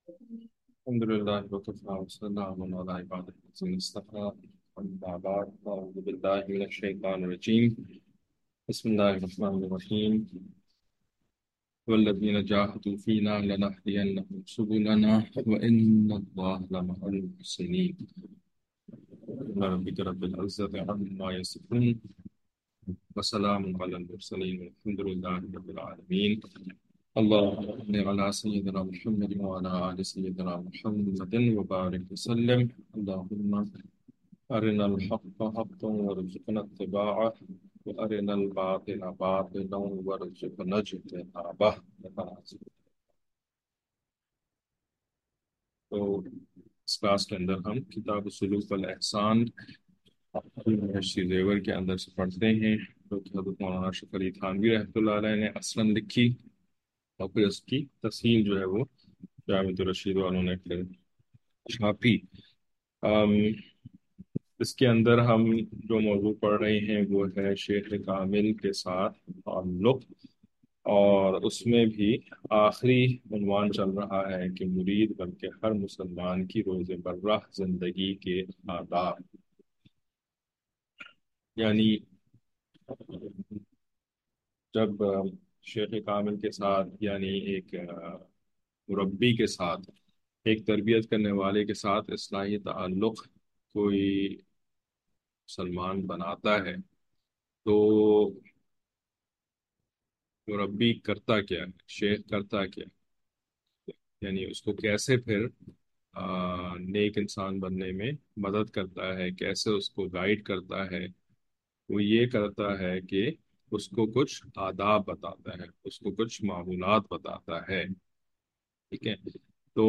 الحمد لله وكفى وسلام على عباده الذين اصطفى أما بعد أعوذ بالله من الشيطان الرجيم بسم الله الرحمن الرحيم والذين جاهدوا فينا لنهدينهم سبلنا وإن الله لمع المحسنين سبحان ربك رب العزة عما يصفون وسلام على المرسلين والحمد لله رب العالمين اللهم صل على سيدنا محمد وعلى آل سيدنا محمد وبارك وسلم اللهم أرنا الحق حقا وارزقنا اتباعه وأرنا الباطل باطلا وارزقنا اجتنابه. تو اس کلاس کے اندر ہم کتاب سلوک والاحسان محشی زیور کے اندر سے پڑھتے ہیں جو کہ حضرت مولانا اشرف علی تھانوی رحمۃ اللہ علیہ نے اصلاً لکھی اور پھر اس کی تفصیل جو ہے وہ جامع الرشید والوں نے پھر چھاپی۔ آم، اس کے اندر ہم جو موضوع پڑھ رہے ہیں وہ ہے شیخ کامل کے ساتھ تعلق، اور اس میں بھی آخری عنوان چل رہا ہے کہ مرید بلکہ ہر مسلمان کی روز برہ زندگی کے آداب، یعنی جب شیخ کامل کے ساتھ یعنی ایک مربی کے ساتھ، ایک تربیت کرنے والے کے ساتھ اصلاحی تعلق کوئی مسلمان بناتا ہے تو مربی کرتا کیا ہے، شیخ کرتا کیا ہے، یعنی اس کو کیسے پھر نیک انسان بننے میں مدد کرتا ہے، کیسے اس کو گائیڈ کرتا ہے۔ وہ یہ کرتا ہے کہ اس کو کچھ آداب بتاتا ہے، اس کو کچھ معمولات بتاتا ہے، ٹھیک ہے۔ تو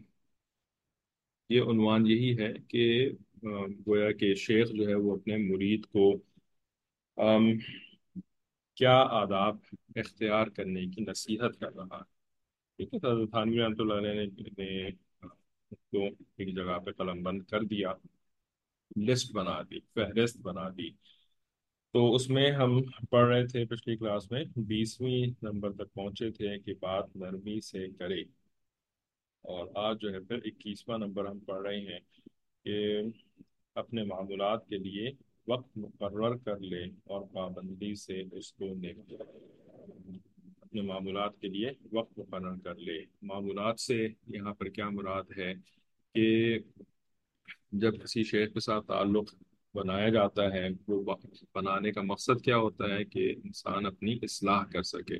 یہ عنوان یہی ہے کہ گویا کہ شیخ جو ہے وہ اپنے مرید کو آم، کیا آداب اختیار کرنے کی نصیحت کر رہا ہے، ٹھیک ہے۔ تو حضرت تھانوی رحمۃ اللہ علیہ نے کو ایک جگہ پہ قلم بند کر دیا، لسٹ بنا دی، فہرست بنا دی۔ تو اس میں ہم پڑھ رہے تھے پچھلی کلاس میں 20ویں نمبر تک پہنچے تھے کہ بات نرمی سے کرے، اور آج جو ہے پھر 21واں نمبر ہم پڑھ رہے ہیں کہ اپنے معمولات کے لیے وقت مقرر کر لے اور پابندی سے اس کو نبھائے۔ اپنے معمولات کے لیے وقت مقرر کر لے، معمولات سے یہاں پر کیا مراد ہے کہ جب کسی شیخ کے ساتھ تعلق بنایا جاتا ہے، وہ بنانے کا مقصد کیا ہوتا ہے کہ انسان اپنی اصلاح کر سکے،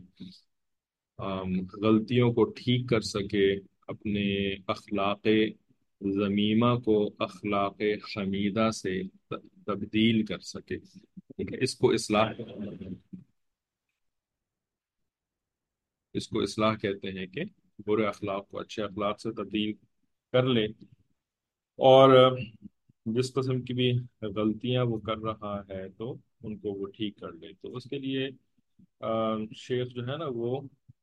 غلطیوں کو ٹھیک کر سکے، اپنے اخلاق ذمیمہ کو اخلاق حمیدہ سے تبدیل کر سکے، ٹھیک ہے۔ اس کو اصلاح کہتے ہیں کہ برے اخلاق کو اچھے اخلاق سے تبدیل کر لے، اور جس قسم کی بھی غلطیاں وہ کر رہا ہے تو ان کو وہ ٹھیک کر لے۔ تو اس کے لیے شیخ جو ہے نا وہ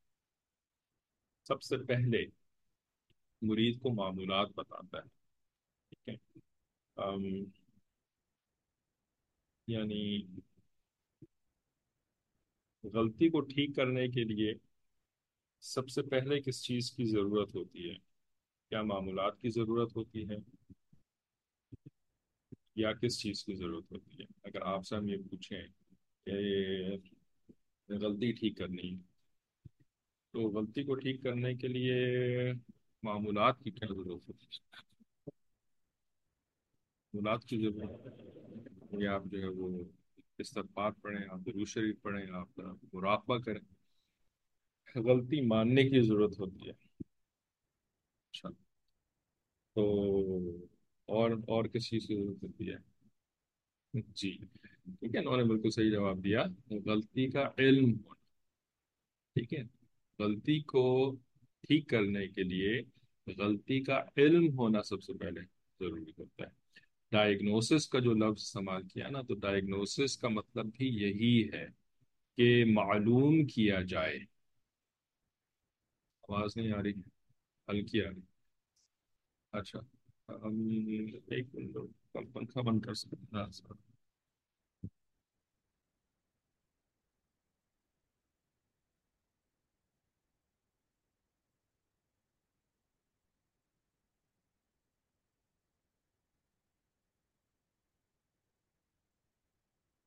سب سے پہلے مرید کو معمولات بتاتا ہے، ٹھیک ہے۔ آم، یعنی غلطی کو ٹھیک کرنے کے لیے سب سے پہلے کس چیز کی ضرورت ہوتی ہے؟ کیا معمولات کی ضرورت ہوتی ہے یا کس چیز کی ضرورت ہوتی ہے؟ اگر آپ سے ہم یہ پوچھیں کہ غلطی ٹھیک کرنی ہے تو غلطی کو ٹھیک کرنے کے لیے معمولات کی کیا ضرورت ہوتی ہے؟ معمولات کی ضرورت ہے یا آپ جو ہے وہ استغفار پڑھیں، آپ درود شریف پڑھیں، آپ مراقبہ کریں۔ غلطی ماننے کی ضرورت ہوتی ہے، اچھا۔ تو اور کس چیز کی ضرورت ہوتی ہے؟ جی، ٹھیک ہے، انہوں نے بالکل صحیح جواب دیا، غلطی کا علم ہونا، ٹھیک ہے۔ غلطی کو ٹھیک کرنے کے لیے غلطی کا علم ہونا سب سے پہلے ضروری ہوتا ہے۔ ڈائگنوسس کا جو لفظ استعمال کیا نا، تو ڈائگنوسس کا مطلب بھی یہی ہے کہ معلوم کیا جائے۔ آواز نہیں آ رہی؟ ہلکی آ رہی؟ اچھا، ہم ایک منٹ پنکھا بند کر سکتے ہیں؟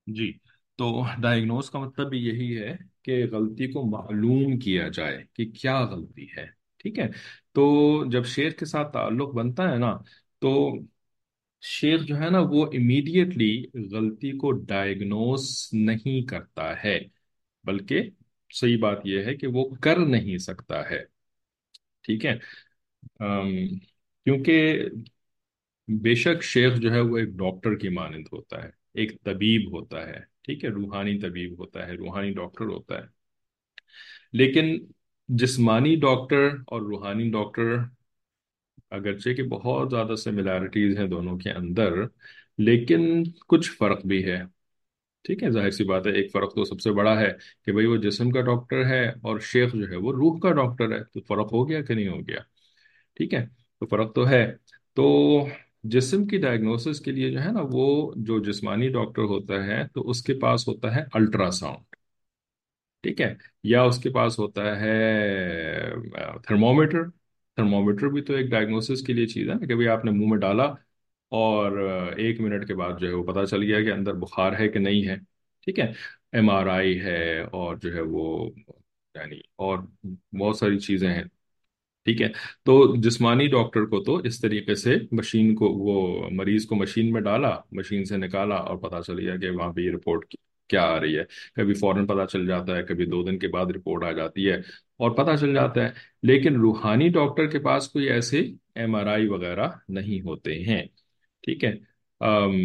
جی، تو ڈائگنوز کا مطلب بھی یہی ہے کہ غلطی کو معلوم کیا جائے کہ کیا غلطی ہے. ٹھیک ہے. تو جب شیخ کے ساتھ تعلق بنتا ہے نا، تو شیخ جو ہے نا وہ امیڈیٹلی غلطی کو ڈائگنوز نہیں کرتا ہے، بلکہ صحیح بات یہ ہے کہ وہ کر نہیں سکتا ہے. ٹھیک ہے. ام، کیونکہ بے شک شیخ جو ہے وہ ایک ڈاکٹر کی مانند ہوتا ہے، ایک طبیب ہوتا ہے. ٹھیک ہے، روحانی طبیب ہوتا ہے، روحانی ڈاکٹر ہوتا ہے. لیکن جسمانی ڈاکٹر اور روحانی ڈاکٹر، اگرچہ کہ بہت زیادہ سملیرٹیز ہیں دونوں کے اندر، لیکن کچھ فرق بھی ہے. ٹھیک ہے، ظاہر سی بات ہے، ایک فرق تو سب سے بڑا ہے کہ بھئی وہ جسم کا ڈاکٹر ہے اور شیخ جو ہے وہ روح کا ڈاکٹر ہے. تو فرق ہو گیا کہ نہیں ہو گیا؟ ٹھیک ہے، تو فرق تو ہے. تو جسم کی ڈائگنوسس کے لیے جو ہے نا، وہ جو جسمانی ڈاکٹر ہوتا ہے تو اس کے پاس ہوتا ہے الٹرا ساؤنڈ. ٹھیک ہے. یا اس کے پاس ہوتا ہے تھرمومیٹر. تھرمومیٹر بھی تو ایک ڈائگنوسس کے لیے چیز ہے نا، کہ بھئی آپ نے منہ میں ڈالا اور 1 منٹ کے بعد جو ہے وہ پتہ چل گیا کہ اندر بخار ہے کہ نہیں ہے. ٹھیک ہے. MRI ہے، اور جو ہے وہ یعنی اور بہت ساری چیزیں ہیں. ٹھیک ہے. تو جسمانی ڈاکٹر کو تو اس طریقے سے مشین کو، وہ مریض کو مشین میں ڈالا، مشین سے نکالا اور پتہ چل گیا کہ وہاں پہ یہ رپورٹ کیا آ رہی ہے. کبھی فوراً پتہ چل جاتا ہے، کبھی 2 دن کے بعد رپورٹ آ جاتی ہے اور پتہ چل جاتا ہے. لیکن روحانی ڈاکٹر کے پاس کوئی ایسے MRI وغیرہ نہیں ہوتے ہیں. ٹھیک ہے. ام،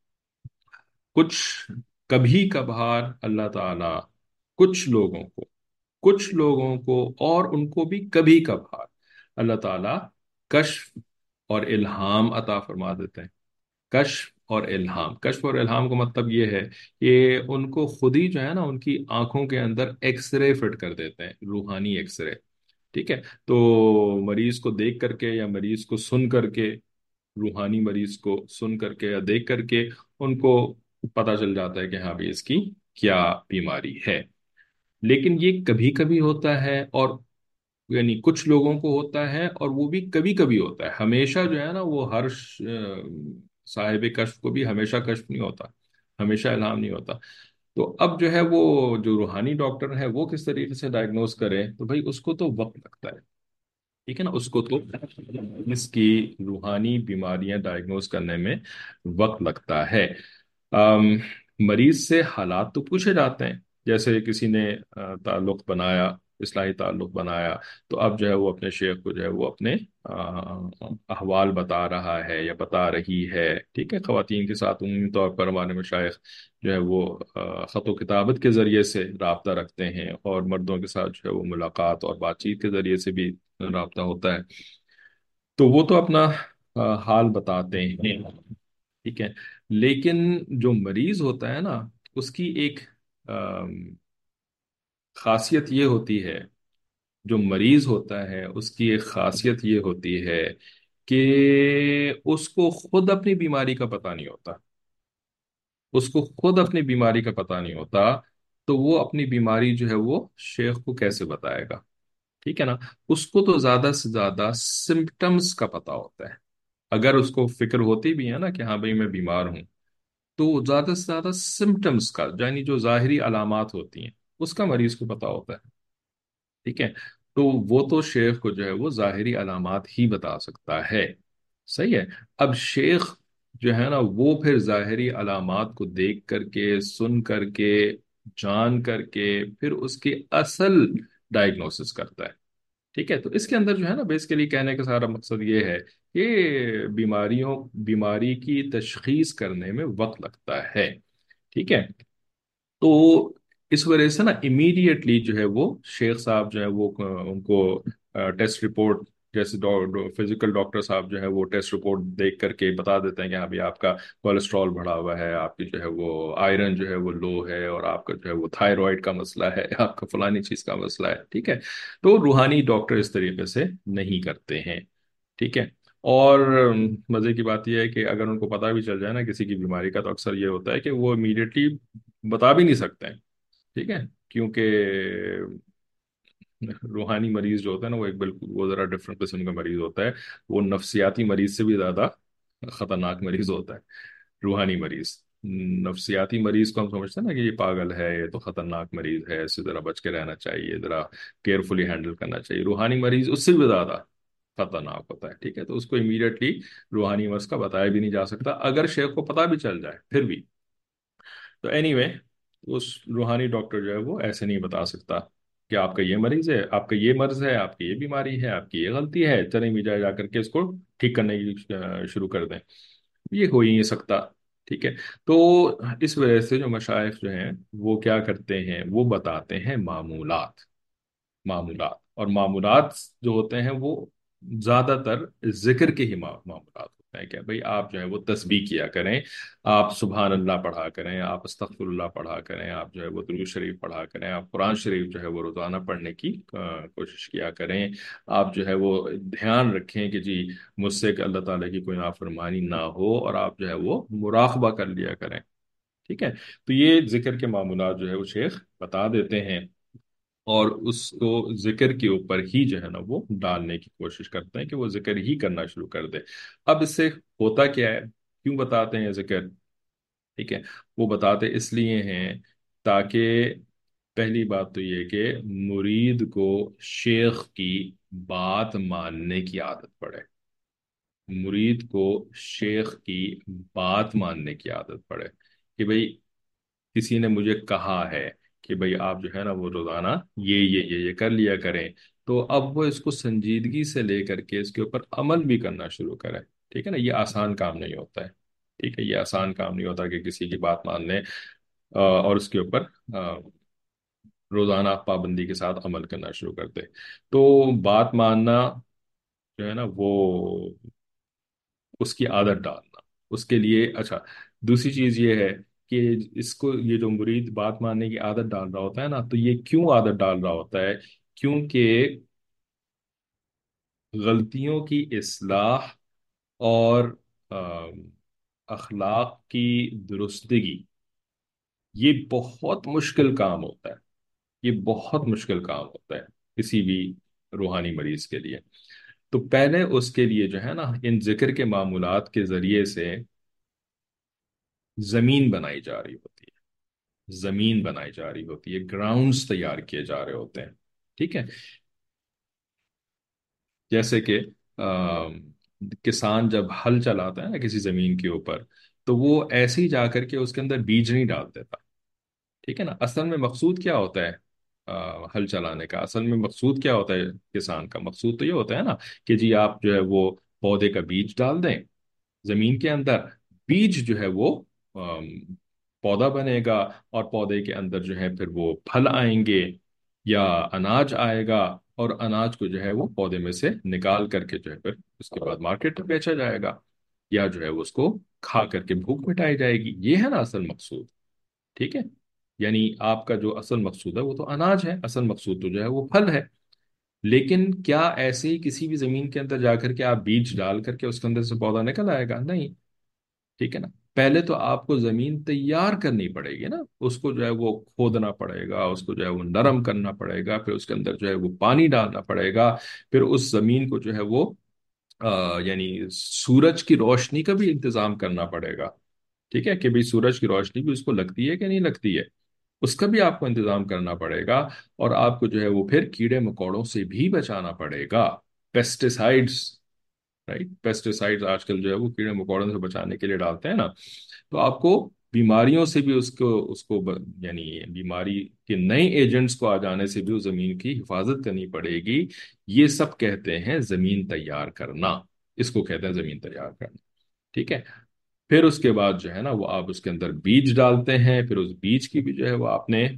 کچھ کبھی کبھار اللہ تعالی کچھ لوگوں کو کچھ لوگوں کو اور ان کو بھی کبھی کبھار اللہ تعالیٰ کشف اور الہام عطا فرما دیتے ہیں. کشف اور الہام، کشف اور الہام کا مطلب یہ ہے کہ ان کو خود ہی جو ہے نا ان کی آنکھوں کے اندر ایکس رے فٹ کر دیتے ہیں، روحانی ایکس رے. ٹھیک ہے. تو مریض کو دیکھ کر کے یا مریض کو سن کر کے، روحانی مریض کو سن کر کے یا دیکھ کر کے ان کو پتہ چل جاتا ہے کہ ہاں بھی اس کی کیا بیماری ہے. لیکن یہ کبھی کبھی ہوتا ہے، اور یعنی کچھ لوگوں کو ہوتا ہے، اور وہ بھی کبھی کبھی ہوتا ہے. ہمیشہ جو ہے نا وہ ہر صاحب کشف کو بھی ہمیشہ کشف نہیں ہوتا، ہمیشہ الہام نہیں ہوتا. تو اب جو ہے وہ جو روحانی ڈاکٹر ہے وہ کس طریقے سے ڈائگنوز کرے؟ تو بھائی اس کو تو وقت لگتا ہے. ٹھیک ہے نا، اس کو تو اس کی روحانی بیماریاں ڈائگنوز کرنے میں وقت لگتا ہے. آم، مریض سے حالات تو پوچھے جاتے ہیں. جیسے کسی نے تعلق بنایا، اصلاحی تعلق بنایا، تو اب جو ہے وہ اپنے شیخ کو جو ہے وہ اپنے احوال بتا رہا ہے یا بتا رہی ہے. ٹھیک ہے. خواتین کے ساتھ عمومی طور پر ہمارے مشائخ جو ہے وہ خط و کتابت کے ذریعے سے رابطہ رکھتے ہیں، اور مردوں کے ساتھ جو ہے وہ ملاقات اور بات چیت کے ذریعے سے بھی رابطہ ہوتا ہے. تو وہ تو اپنا حال بتاتے ہیں. ٹھیک ہے. لیکن جو مریض ہوتا ہے نا، اس کی ایک آم، خاصیت یہ ہوتی ہے، جو مریض ہوتا ہے اس کی ایک خاصیت یہ ہوتی ہے کہ اس کو خود اپنی بیماری کا پتہ نہیں ہوتا. اس کو خود اپنی بیماری کا پتہ نہیں ہوتا، تو وہ اپنی بیماری جو ہے وہ شیخ کو کیسے بتائے گا؟ ٹھیک ہے نا. اس کو تو زیادہ سے زیادہ سمپٹمز کا پتہ ہوتا ہے. اگر اس کو فکر ہوتی بھی ہے نا کہ ہاں بھائی میں بیمار ہوں، تو زیادہ سے زیادہ سمٹمز کا، یعنی جو ظاہری علامات ہوتی ہیں، اس کا مریض کو پتا ہوتا ہے. ٹھیک ہے. تو وہ تو شیخ کو جو ہے وہ ظاہری علامات ہی بتا سکتا ہے. صحیح ہے. اب شیخ جو ہے نا وہ پھر ظاہری علامات کو دیکھ کر کے، سن کر کے، جان کر کے پھر اس کی اصل ڈائگنوسس کرتا ہے. ٹھیک ہے. تو اس کے اندر جو ہے نا بیسیکلی کہنے کا سارا مقصد یہ ہے کہ بیماری کی تشخیص کرنے میں وقت لگتا ہے. ٹھیک ہے. تو اس وجہ سے نا امیڈیٹلی جو ہے وہ شیخ صاحب جو ہے وہ ان کو ٹیسٹ رپورٹ، جیسے فزیکل ڈاکٹر صاحب جو ہے وہ ٹیسٹ رپورٹ دیکھ کر کے بتا دیتے ہیں کہ ہاں بھی آپ کا کولیسٹرول بڑھا ہوا ہے، آپ کی جو ہے وہ آئرن جو ہے وہ لو ہے، اور آپ کا جو ہے وہ تھائرائڈ کا مسئلہ ہے، آپ کا فلانی چیز کا مسئلہ ہے. ٹھیک ہے. تو روحانی ڈاکٹر اس طریقے سے نہیں کرتے ہیں. ٹھیک ہے. اور مزے کی بات یہ ہے کہ اگر ان کو پتہ بھی چل جائے نا کسی کی بیماری کا، تو اکثر یہ ہوتا ہے کہ وہ امیڈیٹلی بتا بھی نہیں سکتے ہیں. ٹھیک ہے. کیونکہ روحانی مریض جو ہوتا ہے نا وہ ایک بالکل وہ ذرا ڈفرنٹ قسم کا مریض ہوتا ہے. وہ نفسیاتی مریض سے بھی زیادہ خطرناک مریض ہوتا ہے روحانی مریض. نفسیاتی مریض کو ہم سمجھتے ہیں نا کہ یہ پاگل ہے، یہ تو خطرناک مریض ہے، اس سے ذرا بچ کے رہنا چاہیے، ذرا کیئرفلی ہینڈل کرنا چاہیے. روحانی مریض اس سے بھی زیادہ خطرناک ہوتا ہے. ٹھیک ہے، تو اس کو امیڈیٹلی روحانی مرض کا بتایا بھی نہیں جا سکتا، اگر شیخ کو پتا بھی چل جائے پھر بھی. تو اینی وے، اس روحانی ڈاکٹر جو ہے وہ ایسے نہیں بتا سکتا کہ آپ کا یہ مریض ہے، آپ کا یہ مرض ہے، آپ کی یہ بیماری ہے، آپ کی یہ غلطی ہے، چلیں بھی جا کر کے اس کو ٹھیک کرنے کی شروع کر دیں. یہ ہو ہی نہیں سکتا. ٹھیک ہے. تو اس وجہ سے جو مشائخ جو ہیں وہ کیا کرتے ہیں، وہ بتاتے ہیں معمولات. معمولات اور معمولات جو ہوتے ہیں وہ زیادہ تر ذکر کے ہی معمولات ہوتے ہیں. کہ بھئی آپ جو ہے وہ تسبیح کیا کریں، آپ سبحان اللہ پڑھا کریں، آپ استغفر اللہ پڑھا کریں، آپ جو ہے وہ درود شریف پڑھا کریں، آپ قرآن شریف جو ہے وہ روزانہ پڑھنے کی کوشش کیا کریں. آپ جو ہے وہ دھیان رکھیں کہ جی مجھ سے کہ اللہ تعالیٰ کی کوئی نافرمانی نہ ہو، اور آپ جو ہے وہ مراقبہ کر لیا کریں. ٹھیک ہے. تو یہ ذکر کے معمولات جو ہے وہ شیخ بتا دیتے ہیں، اور اس کو ذکر کے اوپر ہی جو ہے نا وہ ڈالنے کی کوشش کرتے ہیں کہ وہ ذکر ہی کرنا شروع کر دے. اب اس سے ہوتا کیا ہے، کیوں بتاتے ہیں ذکر؟ ٹھیک ہے. وہ بتاتے اس لیے ہیں تاکہ پہلی بات تو یہ کہ مرید کو شیخ کی بات ماننے کی عادت پڑے. مرید کو شیخ کی بات ماننے کی عادت پڑے کہ بھئی کسی نے مجھے کہا ہے کہ بھئی آپ جو ہے نا وہ روزانہ یہ کر لیا کریں، تو اب وہ اس کو سنجیدگی سے لے کر کے اس کے اوپر عمل بھی کرنا شروع کریں. ٹھیک ہے نا. یہ آسان کام نہیں ہوتا ہے. ٹھیک ہے. یہ آسان کام نہیں ہوتا کہ کسی کی بات مان لیں اور اس کے اوپر روزانہ پابندی کے ساتھ عمل کرنا شروع کر دے. تو بات ماننا جو ہے نا وہ اس کی عادت ڈالنا اس کے لیے اچھا. دوسری چیز یہ ہے کہ اس کو یہ جو مرید بات ماننے کی عادت ڈال رہا ہوتا ہے نا، تو یہ کیوں عادت ڈال رہا ہوتا ہے؟ کیونکہ غلطیوں کی اصلاح اور آم، اخلاق کی درستگی یہ بہت مشکل کام ہوتا ہے. یہ بہت مشکل کام ہوتا ہے کسی بھی روحانی مریض کے لیے. تو پہلے اس کے لیے جو ہے نا ان ذکر کے معمولات کے ذریعے سے زمین بنائی جا رہی ہوتی ہے. زمین بنائی جا رہی ہوتی ہے، گراؤنڈز تیار کیے جا رہے ہوتے ہیں. ٹھیک ہے. جیسے کہ کسان جب ہل چلاتا ہے نا کسی زمین کے اوپر، تو وہ ایسے ہی جا کر کے اس کے اندر بیج نہیں ڈال دیتا. ٹھیک ہے نا. اصل میں مقصود کیا ہوتا ہے ہل چلانے کا؟ اصل میں مقصود کیا ہوتا ہے کسان کا؟ مقصود تو یہ ہوتا ہے نا کہ جی آپ جو ہے وہ پودے کا بیج ڈال دیں زمین کے اندر. بیج جو ہے وہ آم، پودا بنے گا، اور پودے کے اندر جو ہے پھر وہ پھل آئیں گے یا اناج آئے گا، اور اناج کو جو ہے وہ پودے میں سے نکال کر کے جو ہے پھر اس کے بعد مارکیٹ میں بیچا جائے گا، یا جو ہے وہ اس کو کھا کر کے بھوک مٹائی جائے گی. یہ ہے نا اصل مقصود. ٹھیک ہے. یعنی آپ کا جو اصل مقصود ہے وہ تو اناج ہے، اصل مقصود تو جو ہے وہ پھل ہے. لیکن کیا ایسے ہی کسی بھی زمین کے اندر جا کر کے آپ بیج ڈال کر کے اس کے اندر سے پودا نکل آئے گا؟ نہیں. ٹھیک ہے نا. پہلے تو آپ کو زمین تیار کرنی پڑے گی نا. اس کو جو ہے وہ کھودنا پڑے گا، اس کو جو ہے وہ نرم کرنا پڑے گا، پھر اس کے اندر جو ہے وہ پانی ڈالنا پڑے گا، پھر اس زمین کو جو ہے وہ یعنی سورج کی روشنی کا بھی انتظام کرنا پڑے گا. ٹھیک ہے کہ بھئی سورج کی روشنی بھی اس کو لگتی ہے کہ نہیں لگتی ہے، اس کا بھی آپ کو انتظام کرنا پڑے گا. اور آپ کو جو ہے وہ پھر کیڑے مکوڑوں سے بھی بچانا پڑے گا. پیسٹیسائڈز، رائٹ، پیسٹیسائڈز آج کل جو ہے وہ کیڑے مکوڑوں سے بچانے کے لیے ڈالتے ہیں نا. تو آپ کو بیماریوں سے بھی یعنی بیماری کے نئے ایجنٹس کو آ جانے سے بھی اس زمین کی حفاظت کرنی پڑے گی. یہ سب کہتے ہیں زمین تیار کرنا. اس کو کہتے ہیں زمین تیار کرنا. ٹھیک ہے. پھر اس کے بعد جو ہے نا وہ آپ اس کے اندر بیج ڈالتے ہیں. پھر اس بیج کی بھی جو ہے وہ آپ نے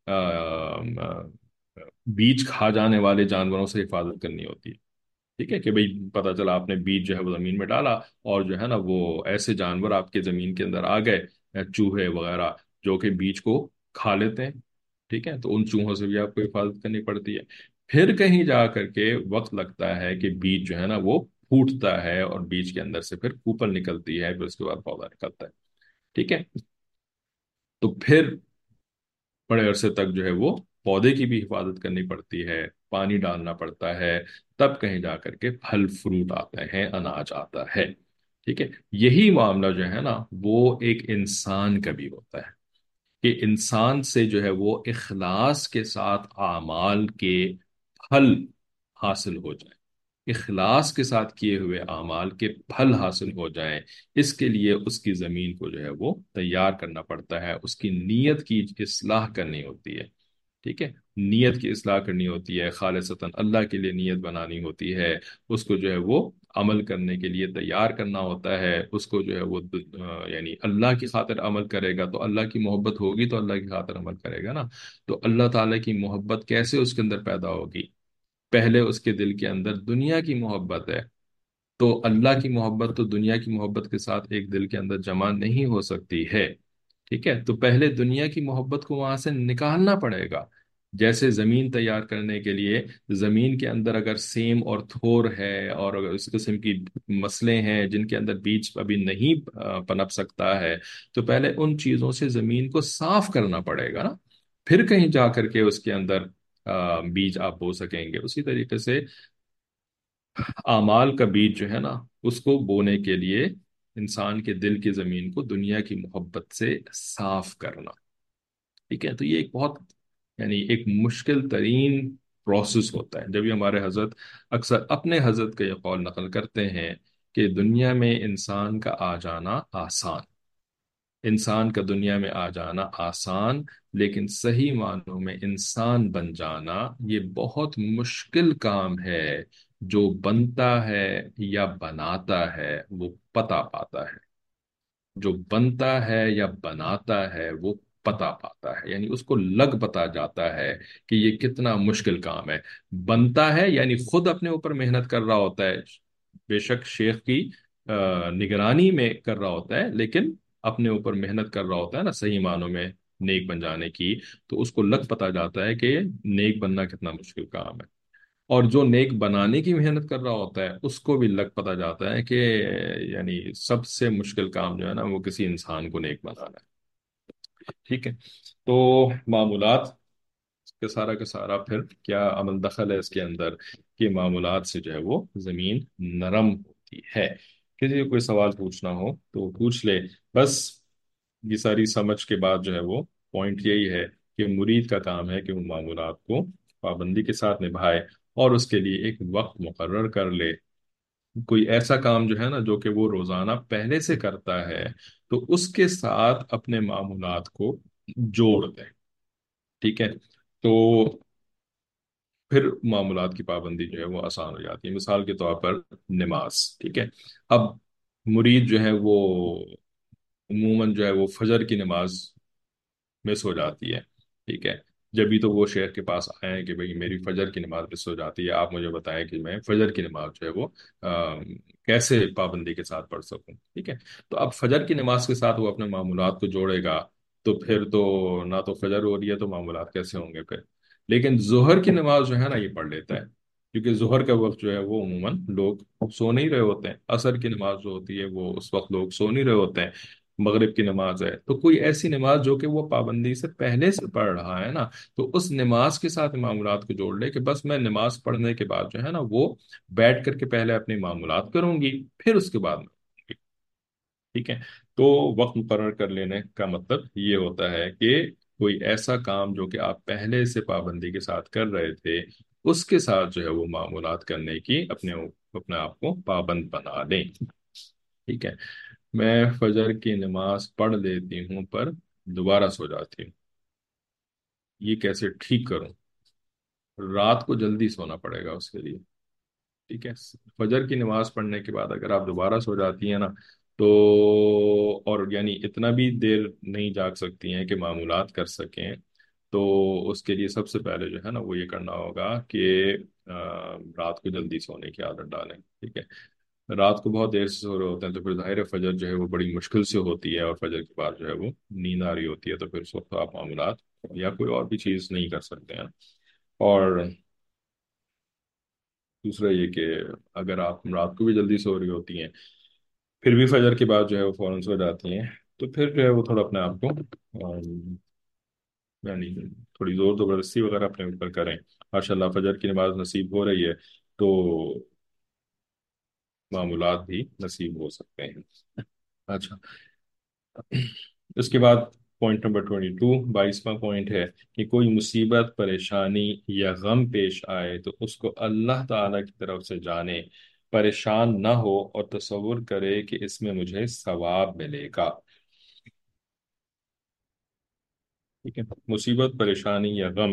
بیج کھا جانے والے جانوروں سے حفاظت کرنی ہوتی ہے. ٹھیک ہے کہ بھئی پتہ چلا آپ نے بیج جو ہے وہ زمین میں ڈالا، اور جو ہے نا وہ ایسے جانور آپ کے زمین کے اندر آ گئے، چوہے وغیرہ، جو کہ بیج کو کھا لیتے ہیں. ٹھیک ہے. تو ان چوہوں سے بھی آپ کو حفاظت کرنی پڑتی ہے. پھر کہیں جا کر کے وقت لگتا ہے کہ بیج جو ہے نا وہ پھوٹتا ہے، اور بیج کے اندر سے پھر کوپل نکلتی ہے، پھر اس کے بعد پودا نکلتا ہے. ٹھیک ہے. تو پھر بڑے عرصے تک جو ہے وہ پودے کی بھی حفاظت کرنی پڑتی ہے، پانی ڈالنا پڑتا ہے، تب کہیں جا کر کے پھل فروٹ آتے ہیں، اناج آتا ہے. ٹھیک ہے، یہی معاملہ جو ہے نا وہ ایک انسان کا بھی ہوتا ہے، کہ انسان سے جو ہے وہ اخلاص کے ساتھ اعمال کے پھل حاصل ہو جائیں، اخلاص کے ساتھ کیے ہوئے اعمال کے پھل حاصل ہو جائیں، اس کے لیے اس کی زمین کو جو ہے وہ تیار کرنا پڑتا ہے، اس کی نیت کی اصلاح کرنی ہوتی ہے، ٹھیک ہے، نیت کی اصلاح کرنی ہوتی ہے، خالصتاً اللہ کے لیے نیت بنانی ہوتی ہے، اس کو جو ہے وہ عمل کرنے کے لیے تیار کرنا ہوتا ہے، اس کو جو ہے وہ یعنی اللہ کی خاطر عمل کرے گا تو اللہ کی محبت ہوگی، تو اللہ کی خاطر عمل کرے گا نا، تو اللہ تعالیٰ کی محبت کیسے اس کے اندر پیدا ہوگی؟ پہلے اس کے دل کے اندر دنیا کی محبت ہے، تو اللہ کی محبت تو دنیا کی محبت کے ساتھ ایک دل کے اندر جمع نہیں ہو سکتی ہے، ٹھیک ہے، تو پہلے دنیا کی محبت کو وہاں سے نکالنا پڑے گا، جیسے زمین تیار کرنے کے لیے زمین کے اندر اگر سیم اور تھور ہے اور اگر اس قسم کی مسئلے ہیں جن کے اندر بیج ابھی نہیں پنپ سکتا ہے، تو پہلے ان چیزوں سے زمین کو صاف کرنا پڑے گا نا، پھر کہیں جا کر کے اس کے اندر بیج آپ بو سکیں گے، اسی طریقے سے اعمال کا بیج جو ہے نا اس کو بونے کے لیے انسان کے دل کی زمین کو دنیا کی محبت سے صاف کرنا، ٹھیک ہے، تو یہ ایک بہت یعنی ایک مشکل ترین پروسیس ہوتا ہے، جب یہ ہمارے حضرت اکثر اپنے حضرت کا یہ قول نقل کرتے ہیں کہ دنیا میں انسان کا آ جانا آسان، انسان کا دنیا میں آ جانا آسان، لیکن صحیح معنوں میں انسان بن جانا یہ بہت مشکل کام ہے، جو بنتا ہے یا بناتا ہے وہ پتا پاتا ہے، جو بنتا ہے یا بناتا ہے وہ پتا پاتا ہے، یعنی اس کو لگ پتا جاتا ہے کہ یہ کتنا مشکل کام ہے، بنتا ہے یعنی خود اپنے اوپر محنت کر رہا ہوتا ہے، بے شک شیخ کی نگرانی میں کر رہا ہوتا ہے، لیکن اپنے اوپر محنت کر رہا ہوتا ہے نا صحیح معنوں میں نیک بن جانے کی، تو اس کو لگ پتا جاتا ہے کہ نیک بننا کتنا مشکل کام ہے، اور جو نیک بنانے کی محنت کر رہا ہوتا ہے اس کو بھی لگ پتا جاتا ہے کہ یعنی سب سے مشکل کام جو ہے نا وہ کسی انسان کو نیک بنانا ہے، ٹھیک ہے، تو معمولات کا سارا پھر کیا عمل دخل ہے اس کے اندر کہ معمولات سے جو ہے وہ زمین نرم ہوتی ہے، کسی کو کوئی سوال پوچھنا ہو تو پوچھ لے، بس یہ ساری سمجھ کے بعد جو ہے وہ پوائنٹ یہی ہے کہ مرید کا کام ہے کہ وہ معمولات کو پابندی کے ساتھ نبھائے اور اس کے لیے ایک وقت مقرر کر لے، کوئی ایسا کام جو ہے نا جو کہ وہ روزانہ پہلے سے کرتا ہے تو اس کے ساتھ اپنے معمولات کو جوڑ دے، ٹھیک ہے، تو پھر معمولات کی پابندی جو ہے وہ آسان ہو جاتی ہے، مثال کے طور پر نماز، ٹھیک ہے، اب مرید جو ہے وہ عموماً جو ہے وہ فجر کی نماز مس ہو جاتی ہے، ٹھیک ہے، جبھی تو وہ شیخ کے پاس آئے ہیں کہ بھئی میری فجر کی نماز مس ہو جاتی ہے، آپ مجھے بتائیں کہ میں فجر کی نماز جو ہے وہ کیسے پابندی کے ساتھ پڑھ سکوں، ٹھیک ہے، تو اب فجر کی نماز کے ساتھ وہ اپنے معمولات کو جوڑے گا، تو پھر تو نہ تو فجر ہو رہی ہے تو معمولات کیسے ہوں گے پھر، لیکن ظہر کی نماز جو ہے نا یہ پڑھ لیتا ہے، کیونکہ ظہر کا وقت جو ہے وہ عموماً لوگ سو نہیں رہے ہوتے ہیں، عصر کی نماز جو ہوتی ہے وہ اس وقت لوگ سو نہیں رہے ہوتے ہیں، مغرب کی نماز ہے تو کوئی ایسی نماز جو کہ وہ پابندی سے پہلے سے پڑھ رہا ہے نا، تو اس نماز کے ساتھ معمولات کو جوڑ لے کہ بس میں نماز پڑھنے کے بعد جو ہے نا وہ بیٹھ کر کے پہلے اپنی معمولات کروں گی پھر اس کے بعد میں، ٹھیک ہے، تو وقت مقرر کر لینے کا مطلب یہ ہوتا ہے کہ کوئی ایسا کام جو کہ آپ پہلے سے پابندی کے ساتھ کر رہے تھے اس کے ساتھ جو ہے وہ معمولات کرنے کی اپنے آپ کو پابند بنا لیں، ٹھیک ہے، میں فجر کی نماز پڑھ لیتی ہوں پر دوبارہ سو جاتی ہوں، یہ کیسے ٹھیک کروں؟ رات کو جلدی سونا پڑے گا اس کے لیے، ٹھیک ہے، فجر کی نماز پڑھنے کے بعد اگر آپ دوبارہ سو جاتی ہیں نا تو اور یعنی اتنا بھی دیر نہیں جاگ سکتی ہیں کہ معمولات کر سکیں، تو اس کے لیے سب سے پہلے جو ہے نا وہ یہ کرنا ہوگا کہ رات کو جلدی سونے کی عادت ڈالیں، ٹھیک ہے، رات کو بہت دیر سے سو رہے ہوتے ہیں تو پھر ظاہر فجر جو ہے وہ بڑی مشکل سے ہوتی ہے، اور فجر کے بعد جو ہے وہ نیند آ رہی ہوتی ہے، تو پھر اس وقت آپ معاملات یا کوئی اور بھی چیز نہیں کر سکتے ہیں، اور دوسرا یہ کہ اگر آپ رات کو بھی جلدی سو رہی ہوتی ہیں پھر بھی فجر کے بعد جو ہے وہ فوراً سو جاتی ہیں، تو پھر جو ہے وہ تھوڑا اپنے آپ کو یعنی تھوڑی زور زبردستی وغیرہ اپنے اوپر کریں، ماشاء اللہ فجر کی نماز نصیب ہو رہی ہے تو معمولات بھی نصیب ہو سکتے ہیں۔ اچھا، اس کے بعد پوائنٹ نمبر 22، 22واں پوائنٹ ہے کہ کوئی مصیبت، پریشانی یا غم پیش آئے تو اس کو اللہ تعالی کی طرف سے جانے، پریشان نہ ہو اور تصور کرے کہ اس میں مجھے ثواب ملے گا۔ ٹھیک ہے، مصیبت، پریشانی یا غم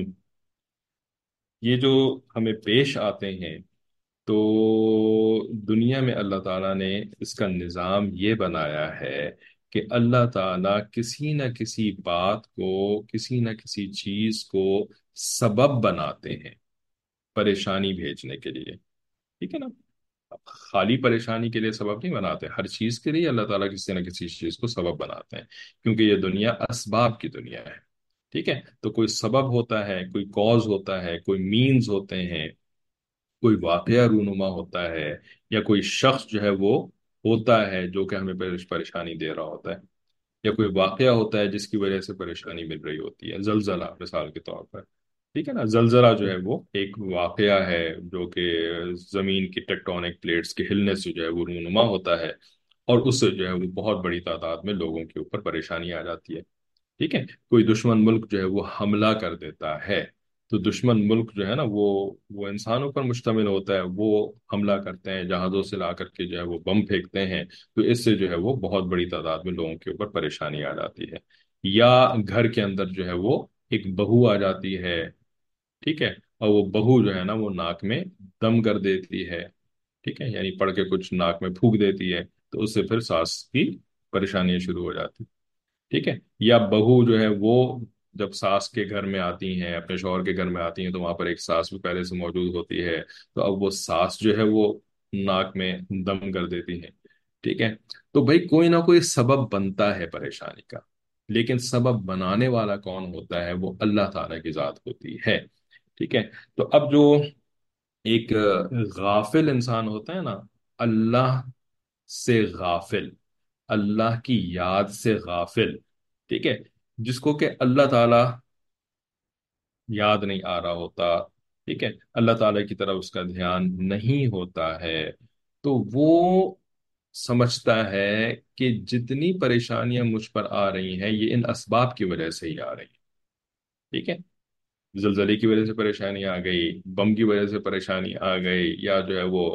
یہ جو ہمیں پیش آتے ہیں، تو دنیا میں اللہ تعالیٰ نے اس کا نظام یہ بنایا ہے کہ اللہ تعالیٰ کسی نہ کسی بات کو، کسی نہ کسی چیز کو سبب بناتے ہیں پریشانی بھیجنے کے لیے۔ ٹھیک ہے نا؟ اب خالی پریشانی کے لیے سبب نہیں بناتے، ہر چیز کے لیے اللہ تعالیٰ کسی نہ کسی چیز کو سبب بناتے ہیں، کیونکہ یہ دنیا اسباب کی دنیا ہے۔ ٹھیک ہے، تو کوئی سبب ہوتا ہے، کوئی کاز ہوتا ہے، کوئی مینز ہوتے ہیں، کوئی واقعہ رونما ہوتا ہے، یا کوئی شخص جو ہے وہ ہوتا ہے جو کہ ہمیں پریشانی دے رہا ہوتا ہے، یا کوئی واقعہ ہوتا ہے جس کی وجہ سے پریشانی مل رہی ہوتی ہے۔ زلزلہ مثال کے طور پر، ٹھیک ہے نا، زلزلہ جو ہے وہ ایک واقعہ ہے جو کہ زمین کی ٹیکٹونک پلیٹس کے ہلنے سے جو ہے وہ رونما ہوتا ہے، اور اس سے جو ہے وہ بہت بڑی تعداد میں لوگوں کے اوپر پریشانی آ جاتی ہے۔ ٹھیک ہے، کوئی دشمن ملک جو ہے وہ حملہ کر دیتا ہے، تو دشمن ملک جو ہے نا وہ انسانوں پر مشتمل ہوتا ہے، وہ حملہ کرتے ہیں، جہازوں سے لا کر کے جو ہے وہ بم پھینکتے ہیں، تو اس سے جو ہے وہ بہت بڑی تعداد میں لوگوں کے اوپر پریشانی آ جاتی ہے۔ یا گھر کے اندر جو ہے وہ ایک بہو آ جاتی ہے، ٹھیک ہے، اور وہ بہو جو ہے نا وہ ناک میں دم کر دیتی ہے، ٹھیک ہے، یعنی پڑھ کے کچھ ناک میں پھونک دیتی ہے، تو اس سے پھر سانس کی پریشانیاں شروع ہو جاتی، ٹھیک ہے۔ یا بہو جو ہے وہ جب ساس کے گھر میں آتی ہیں، اپنے شوہر کے گھر میں آتی ہیں، تو وہاں پر ایک ساس بھی پہلے سے موجود ہوتی ہے، تو اب وہ ساس جو ہے وہ ناک میں دم کر دیتی ہے، ٹھیک ہے۔ تو بھائی کوئی نہ کوئی سبب بنتا ہے پریشانی کا، لیکن سبب بنانے والا کون ہوتا ہے؟ وہ اللہ تعالیٰ کی ذات ہوتی ہے، ٹھیک ہے۔ تو اب جو ایک غافل انسان ہوتا ہے نا، اللہ سے غافل، اللہ کی یاد سے غافل، ٹھیک ہے، جس کو کہ اللہ تعالی یاد نہیں آ رہا ہوتا، ٹھیک ہے، اللہ تعالی کی طرف اس کا دھیان نہیں ہوتا ہے، تو وہ سمجھتا ہے کہ جتنی پریشانیاں مجھ پر آ رہی ہیں یہ ان اسباب کی وجہ سے ہی آ رہی ہیں، ٹھیک ہے، زلزلے کی وجہ سے پریشانی آ گئی، بم کی وجہ سے پریشانی آ گئی، یا جو ہے وہ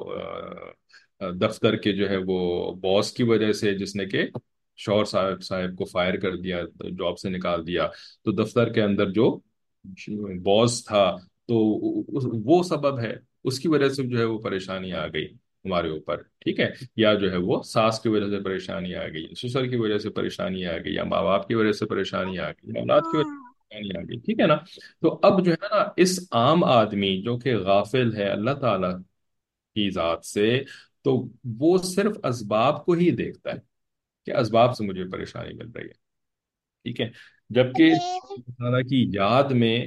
دفتر کے جو ہے وہ باس کی وجہ سے، جس نے کہ شوہر صاحب کو فائر کر دیا، جاب سے نکال دیا، تو دفتر کے اندر جو باس تھا، تو وہ سبب ہے، اس کی وجہ سے جو ہے وہ پریشانی آ گئی ہمارے اوپر، ٹھیک ہے۔ یا جو ہے وہ ساس کی وجہ سے پریشانی آ گئی، سسر کی وجہ سے پریشانی آ گئی، یا ماں باپ کی وجہ سے پریشانی آ گئی، اولاد کی وجہ سے پریشانی آ گئی، ٹھیک ہے نا۔ تو اب جو ہے نا اس عام آدمی جو کہ غافل ہے اللہ تعالی کی ذات سے، تو وہ صرف اسباب کو ہی دیکھتا ہے کہ اسباب سے مجھے پریشانی مل رہی ہے، ٹھیک ہے، جبکہ اللہ تعالیٰ کی یاد میں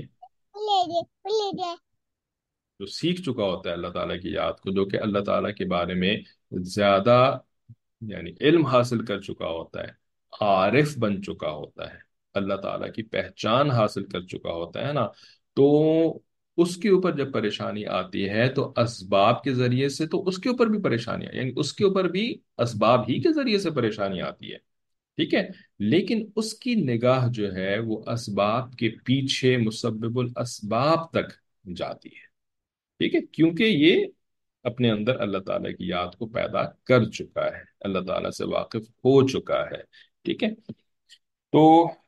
جو سیکھ چکا ہوتا ہے اللہ تعالیٰ کی یاد کو، جو کہ اللہ تعالیٰ کے بارے میں زیادہ یعنی علم حاصل کر چکا ہوتا ہے، عارف بن چکا ہوتا ہے، اللہ تعالیٰ کی پہچان حاصل کر چکا ہوتا ہے نا، تو اس کے اوپر جب پریشانی آتی ہے تو اسباب کے ذریعے سے تو اس کے اوپر بھی پریشانی ہے، یعنی اس کے اوپر بھی اسباب ہی کے ذریعے سے پریشانی آتی ہے، ٹھیک ہے، لیکن اس کی نگاہ جو ہے وہ اسباب کے پیچھے مسبب الاسباب تک جاتی ہے، ٹھیک ہے، کیونکہ یہ اپنے اندر اللہ تعالیٰ کی یاد کو پیدا کر چکا ہے، اللہ تعالیٰ سے واقف ہو چکا ہے، ٹھیک ہے۔ تو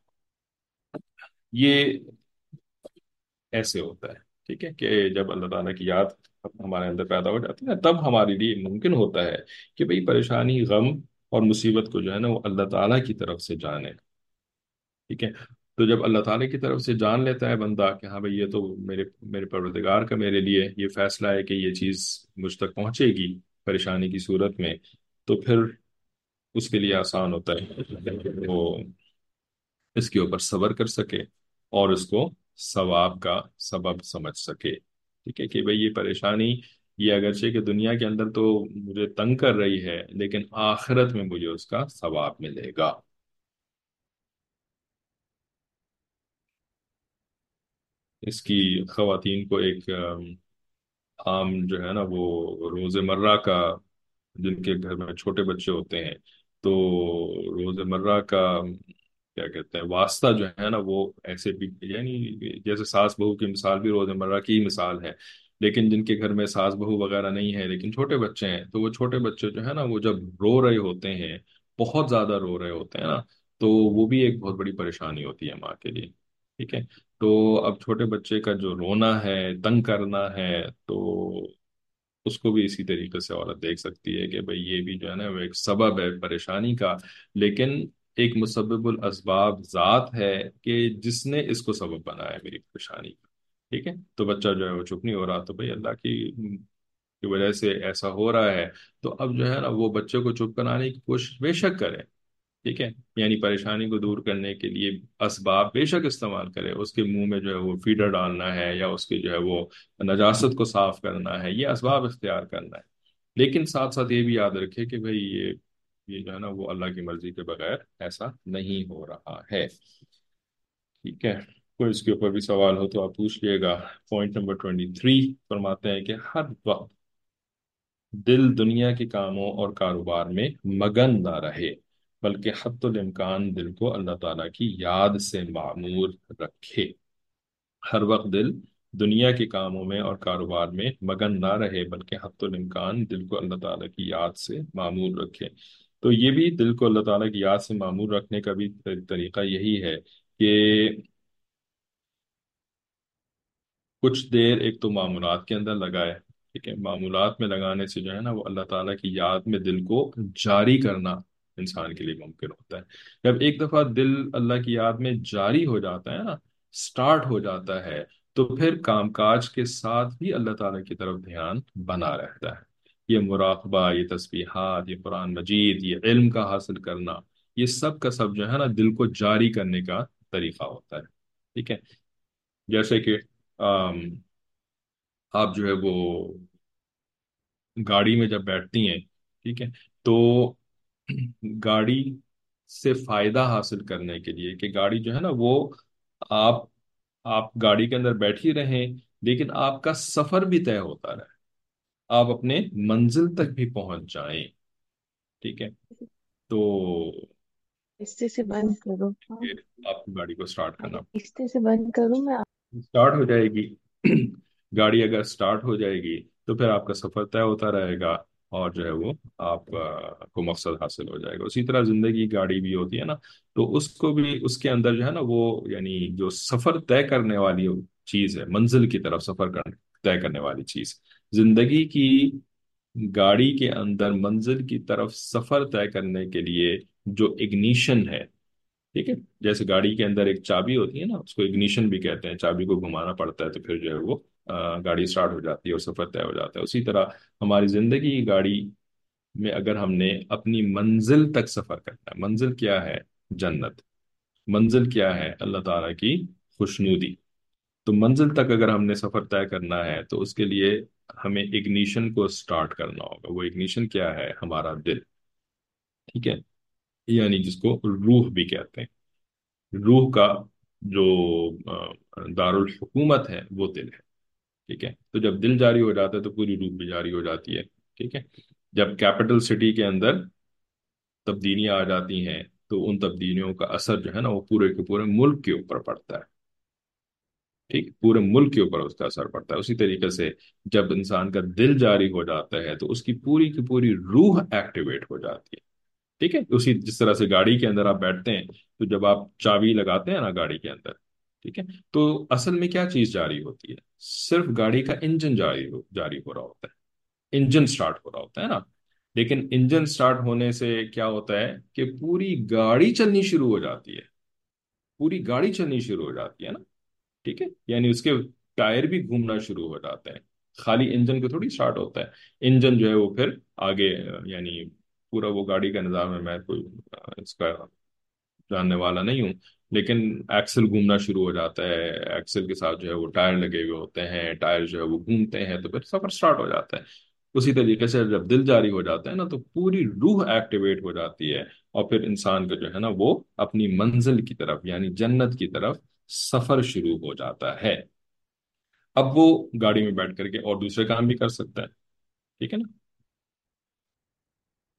یہ ایسے ہوتا ہے، ٹھیک ہے، کہ جب اللہ تعالیٰ کی یاد ہمارے اندر پیدا ہو جاتی ہے تب ہمارے لیے ممکن ہوتا ہے کہ بھئی پریشانی، غم اور مصیبت کو جو ہے نا وہ اللہ تعالیٰ کی طرف سے جانے، ٹھیک ہے۔ تو جب اللہ تعالیٰ کی طرف سے جان لیتا ہے بندہ کہ ہاں بھئی یہ تو میرے پروردگار کا میرے لیے یہ فیصلہ ہے کہ یہ چیز مجھ تک پہنچے گی پریشانی کی صورت میں، تو پھر اس کے لیے آسان ہوتا ہے کہ وہ اس کے اوپر صبر کر سکے اور اس کو ثواب کا سبب سمجھ سکے، ٹھیک ہے، کہ بھئی یہ پریشانی، یہ اگرچہ کہ دنیا کے اندر تو مجھے تنگ کر رہی ہے، لیکن آخرت میں مجھے اس کا ثواب ملے گا۔ اس کی خواتین کو ایک عام جو ہے نا وہ روز مرہ کا جن کے گھر میں چھوٹے بچے ہوتے ہیں، تو روزمرہ کا کیا کہتے ہیں واسطہ جو ہے نا وہ ایسے بھی، یعنی جیسے ساس بہو کی مثال بھی روزمرہ کی ہی مثال ہے، لیکن جن کے گھر میں ساس بہو وغیرہ نہیں ہے لیکن چھوٹے بچے ہیں، تو وہ چھوٹے بچے جو ہے نا وہ جب رو رہے ہوتے ہیں، بہت زیادہ رو رہے ہوتے ہیں نا، تو وہ بھی ایک بہت بڑی پریشانی ہوتی ہے ماں کے لیے، ٹھیک ہے؟ تو اب چھوٹے بچے کا جو رونا ہے، تنگ کرنا ہے، تو اس کو بھی اسی طریقے سے عورت دیکھ سکتی ہے کہ بھئی یہ بھی جو ہے نا وہ ایک سبب ہے پریشانی کا، لیکن ایک مسبب الاسباب ذات ہے کہ جس نے اس کو سبب بنایا ہے میری پریشانی کا، ٹھیک ہے؟ تو بچہ جو ہے وہ چپ نہیں ہو رہا، تو بھئی اللہ کی وجہ سے ایسا ہو رہا ہے، تو اب جو ہے نا وہ بچے کو چپ کرانے کی کوشش بے شک کرے، ٹھیک ہے؟ یعنی پریشانی کو دور کرنے کے لیے اسباب بے شک استعمال کرے، اس کے منہ میں جو ہے وہ فیڈر ڈالنا ہے یا اس کے جو ہے وہ نجاست کو صاف کرنا ہے، یہ اسباب اختیار کرنا ہے، لیکن ساتھ ساتھ یہ بھی یاد رکھے کہ بھئی یہ جو ہے نا وہ اللہ کی مرضی کے بغیر ایسا نہیں ہو رہا ہے، ٹھیک ہے؟ کوئی اس کے اوپر بھی سوال ہو تو آپ پوچھ لیے گا۔ پوائنٹ نمبر 23 فرماتے ہیں کہ ہر وقت دل دنیا کے کاموں اور کاروبار میں مگن نہ رہے، بلکہ حتی الامکان دل کو اللہ تعالیٰ کی یاد سے معمور رکھے۔ ہر وقت دل دنیا کے کاموں میں اور کاروبار میں مگن نہ رہے، بلکہ حتی الامکان دل کو اللہ تعالیٰ کی یاد سے معمور رکھے۔ تو یہ بھی دل کو اللہ تعالیٰ کی یاد سے معمور رکھنے کا بھی طریقہ یہی ہے کہ کچھ دیر ایک تو معمولات کے اندر لگائے، ٹھیک ہے؟ معمولات میں لگانے سے جو ہے نا وہ اللہ تعالیٰ کی یاد میں دل کو جاری کرنا انسان کے لیے ممکن ہوتا ہے۔ جب ایک دفعہ دل اللہ کی یاد میں جاری ہو جاتا ہے نا، سٹارٹ ہو جاتا ہے، تو پھر کام کاج کے ساتھ بھی اللہ تعالیٰ کی طرف دھیان بنا رہتا ہے۔ یہ مراقبہ، یہ تسبیحات، یہ قرآن مجید، یہ علم کا حاصل کرنا، یہ سب کا سب جو ہے نا دل کو جاری کرنے کا طریقہ ہوتا ہے، ٹھیک ہے؟ جیسے کہ آم، آپ جو ہے وہ گاڑی میں جب بیٹھتی ہیں، ٹھیک ہے، تو گاڑی سے فائدہ حاصل کرنے کے لیے کہ گاڑی جو ہے نا وہ آپ آپ گاڑی کے اندر بیٹھی رہیں، لیکن آپ کا سفر بھی طے ہوتا رہے، آپ اپنے منزل تک بھی پہنچ جائیں، ٹھیک ہے؟ تو آہستہ سے بند کرو، ہاں یہ آپ کو گاڑی کو سٹارٹ کرنا آہستہ سے بند کرو میں سٹارٹ ہو جائے گی۔ گاڑی اگر سٹارٹ ہو جائے گی تو پھر آپ کا سفر طے ہوتا رہے گا، اور جو ہے وہ آپ کو مقصد حاصل ہو جائے گا۔ اسی طرح زندگی گاڑی بھی ہوتی ہے نا، تو اس کو بھی اس کے اندر جو ہے نا وہ یعنی جو سفر طے کرنے والی چیز ہے، منزل کی طرف سفر طے کرنے والی چیز، زندگی کی گاڑی کے اندر منزل کی طرف سفر طے کرنے کے لیے جو اگنیشن ہے، ٹھیک ہے؟ جیسے گاڑی کے اندر ایک چابی ہوتی ہے نا، اس کو اگنیشن بھی کہتے ہیں، چابی کو گھمانا پڑتا ہے تو پھر جو ہے وہ گاڑی سٹارٹ ہو جاتی ہے اور سفر طے ہو جاتا ہے۔ اسی طرح ہماری زندگی کی گاڑی میں اگر ہم نے اپنی منزل تک سفر کرنا ہے، منزل کیا ہے؟ جنت۔ منزل کیا ہے؟ اللہ تعالیٰ کی خوشنودی۔ تو منزل تک اگر ہم نے سفر طے کرنا ہے تو اس کے لیے ہمیں اگنیشن کو سٹارٹ کرنا ہوگا۔ وہ اگنیشن کیا ہے؟ ہمارا دل، ٹھیک ہے؟ یعنی جس کو روح بھی کہتے ہیں، روح کا جو دارالحکومت ہے وہ دل ہے، ٹھیک ہے؟ تو جب دل جاری ہو جاتا ہے تو پوری روح بھی جاری ہو جاتی ہے، ٹھیک ہے؟ جب کیپٹل سٹی کے اندر تبدیلیاں آ جاتی ہیں تو ان تبدیلیوں کا اثر جو ہے نا وہ پورے کے پورے ملک کے اوپر پڑتا ہے، ٹھیک؟ پورے ملک کے اوپر اس کا اثر پڑتا ہے۔ اسی طریقے سے جب انسان کا دل جاری ہو جاتا ہے تو اس کی پوری روح ایکٹیویٹ ہو جاتی ہے، ٹھیک ہے؟ اسی جس طرح سے گاڑی کے اندر آپ بیٹھتے ہیں تو جب آپ چابی لگاتے ہیں نا گاڑی کے اندر، ٹھیک ہے، تو اصل میں کیا چیز جاری ہوتی ہے؟ صرف گاڑی کا انجن جاری ہو رہا ہوتا ہے، انجن سٹارٹ ہو رہا ہوتا ہے نا، لیکن انجن سٹارٹ ہونے سے کیا ہوتا ہے کہ پوری گاڑی چلنی شروع ہو جاتی ہے، پوری گاڑی چلنی شروع ہو جاتی ہے نا، ٹھیک ہے؟ یعنی اس کے ٹائر بھی گھومنا شروع ہو جاتے ہیں، خالی انجن کو تھوڑی سٹارٹ ہوتا ہے، انجن جو ہے وہ پھر آگے یعنی پورا وہ گاڑی کا نظام ہے، میں کوئی اس کا جاننے والا نہیں ہوں، لیکن ایکسل گھومنا شروع ہو جاتا ہے، ایکسل کے ساتھ جو ہے وہ ٹائر لگے ہوئے ہوتے ہیں، ٹائر جو ہے وہ گھومتے ہیں تو پھر سفر سٹارٹ ہو جاتا ہے۔ اسی طریقے سے جب دل جاری ہو جاتا ہے نا تو پوری روح ایکٹیویٹ ہو جاتی ہے، اور پھر انسان کا جو ہے نا وہ اپنی منزل کی طرف یعنی جنت کی طرف سفر شروع ہو جاتا ہے۔ اب وہ گاڑی میں بیٹھ کر کے اور دوسرے کام بھی کر سکتا ہے، ٹھیک ہے نا؟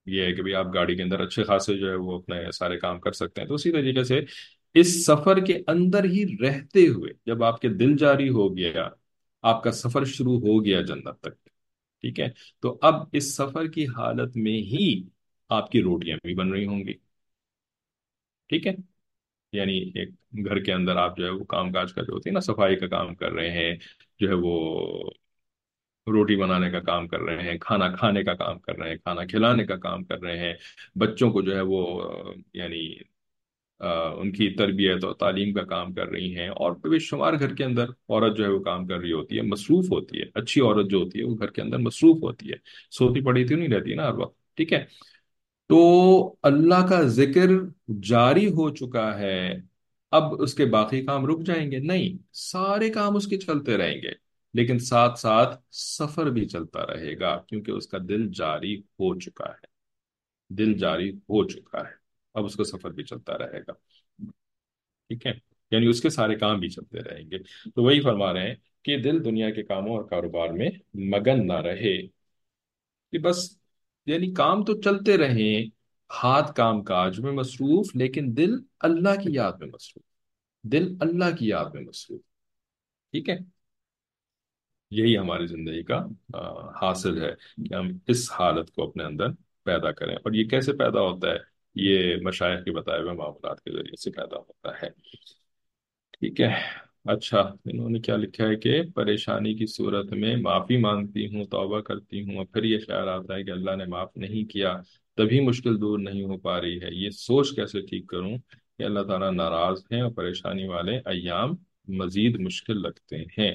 یہ ہے کہ بھی آپ گاڑی کے اندر اچھے خاصے جو ہے وہ اپنے سارے کام کر سکتے ہیں. تو اسی طریقے سے اس سفر کے اندر ہی رہتے ہوئے جب آپ کے دل جاری ہو گیا، آپ کا سفر شروع ہو گیا جنت تک، ٹھیک ہے، تو اب اس سفر کی حالت میں ہی آپ کی روٹیاں بھی بن رہی ہوں گی. ٹھیک ہے، یعنی ایک گھر کے اندر آپ جو ہے وہ کام کاج کا جو ہوتی ہے نا، صفائی کا کام کر رہے ہیں، جو ہے وہ روٹی بنانے کا کام کر رہے ہیں، کھانا کھانے کا کام کر رہے ہیں، کھانا کھلانے کا کام کر رہے ہیں، بچوں کو جو ہے وہ یعنی ان کی تربیت اور تعلیم کا کام کر رہی ہیں، اور بے شمار گھر کے اندر عورت جو ہے وہ کام کر رہی ہوتی ہے، مصروف ہوتی ہے. اچھی عورت جو ہوتی ہے وہ گھر کے اندر مصروف ہوتی ہے، سوتی پڑی تو نہیں رہتی ہے نا ہر وقت. ٹھیک ہے، تو اللہ کا ذکر جاری ہو چکا ہے. اب اس کے باقی کام رک جائیں گے؟ نہیں، سارے کام اس کے چلتے رہیں گے، لیکن ساتھ ساتھ سفر بھی چلتا رہے گا، کیونکہ اس کا دل جاری ہو چکا ہے. دل جاری ہو چکا ہے، اب اس کا سفر بھی چلتا رہے گا. ٹھیک ہے، یعنی اس کے سارے کام بھی چلتے رہیں گے. تو وہی فرما رہے ہیں کہ دل دنیا کے کاموں اور کاروبار میں مگن نہ رہے، کہ بس یعنی کام تو چلتے رہیں، ہاتھ کام کاج میں مصروف، لیکن دل اللہ کی یاد میں مصروف. دل اللہ کی یاد میں مصروف. ٹھیک ہے، یہی ہماری زندگی کا حاصل ہے کہ ہم اس حالت کو اپنے اندر پیدا کریں. اور یہ کیسے پیدا ہوتا ہے؟ یہ مشائخ کے بتائے ہوئے معاملات کے ذریعے سے پیدا ہوتا ہے. ٹھیک ہے. اچھا، انہوں نے کیا لکھا ہے کہ پریشانی کی صورت میں معافی مانگتی ہوں، توبہ کرتی ہوں، اور پھر یہ خیال آتا ہے کہ اللہ نے معاف نہیں کیا، تبھی مشکل دور نہیں ہو پا رہی ہے. یہ سوچ کیسے ٹھیک کروں کہ اللہ تعالیٰ ناراض ہیں اور پریشانی والے ایام مزید مشکل لگتے ہیں.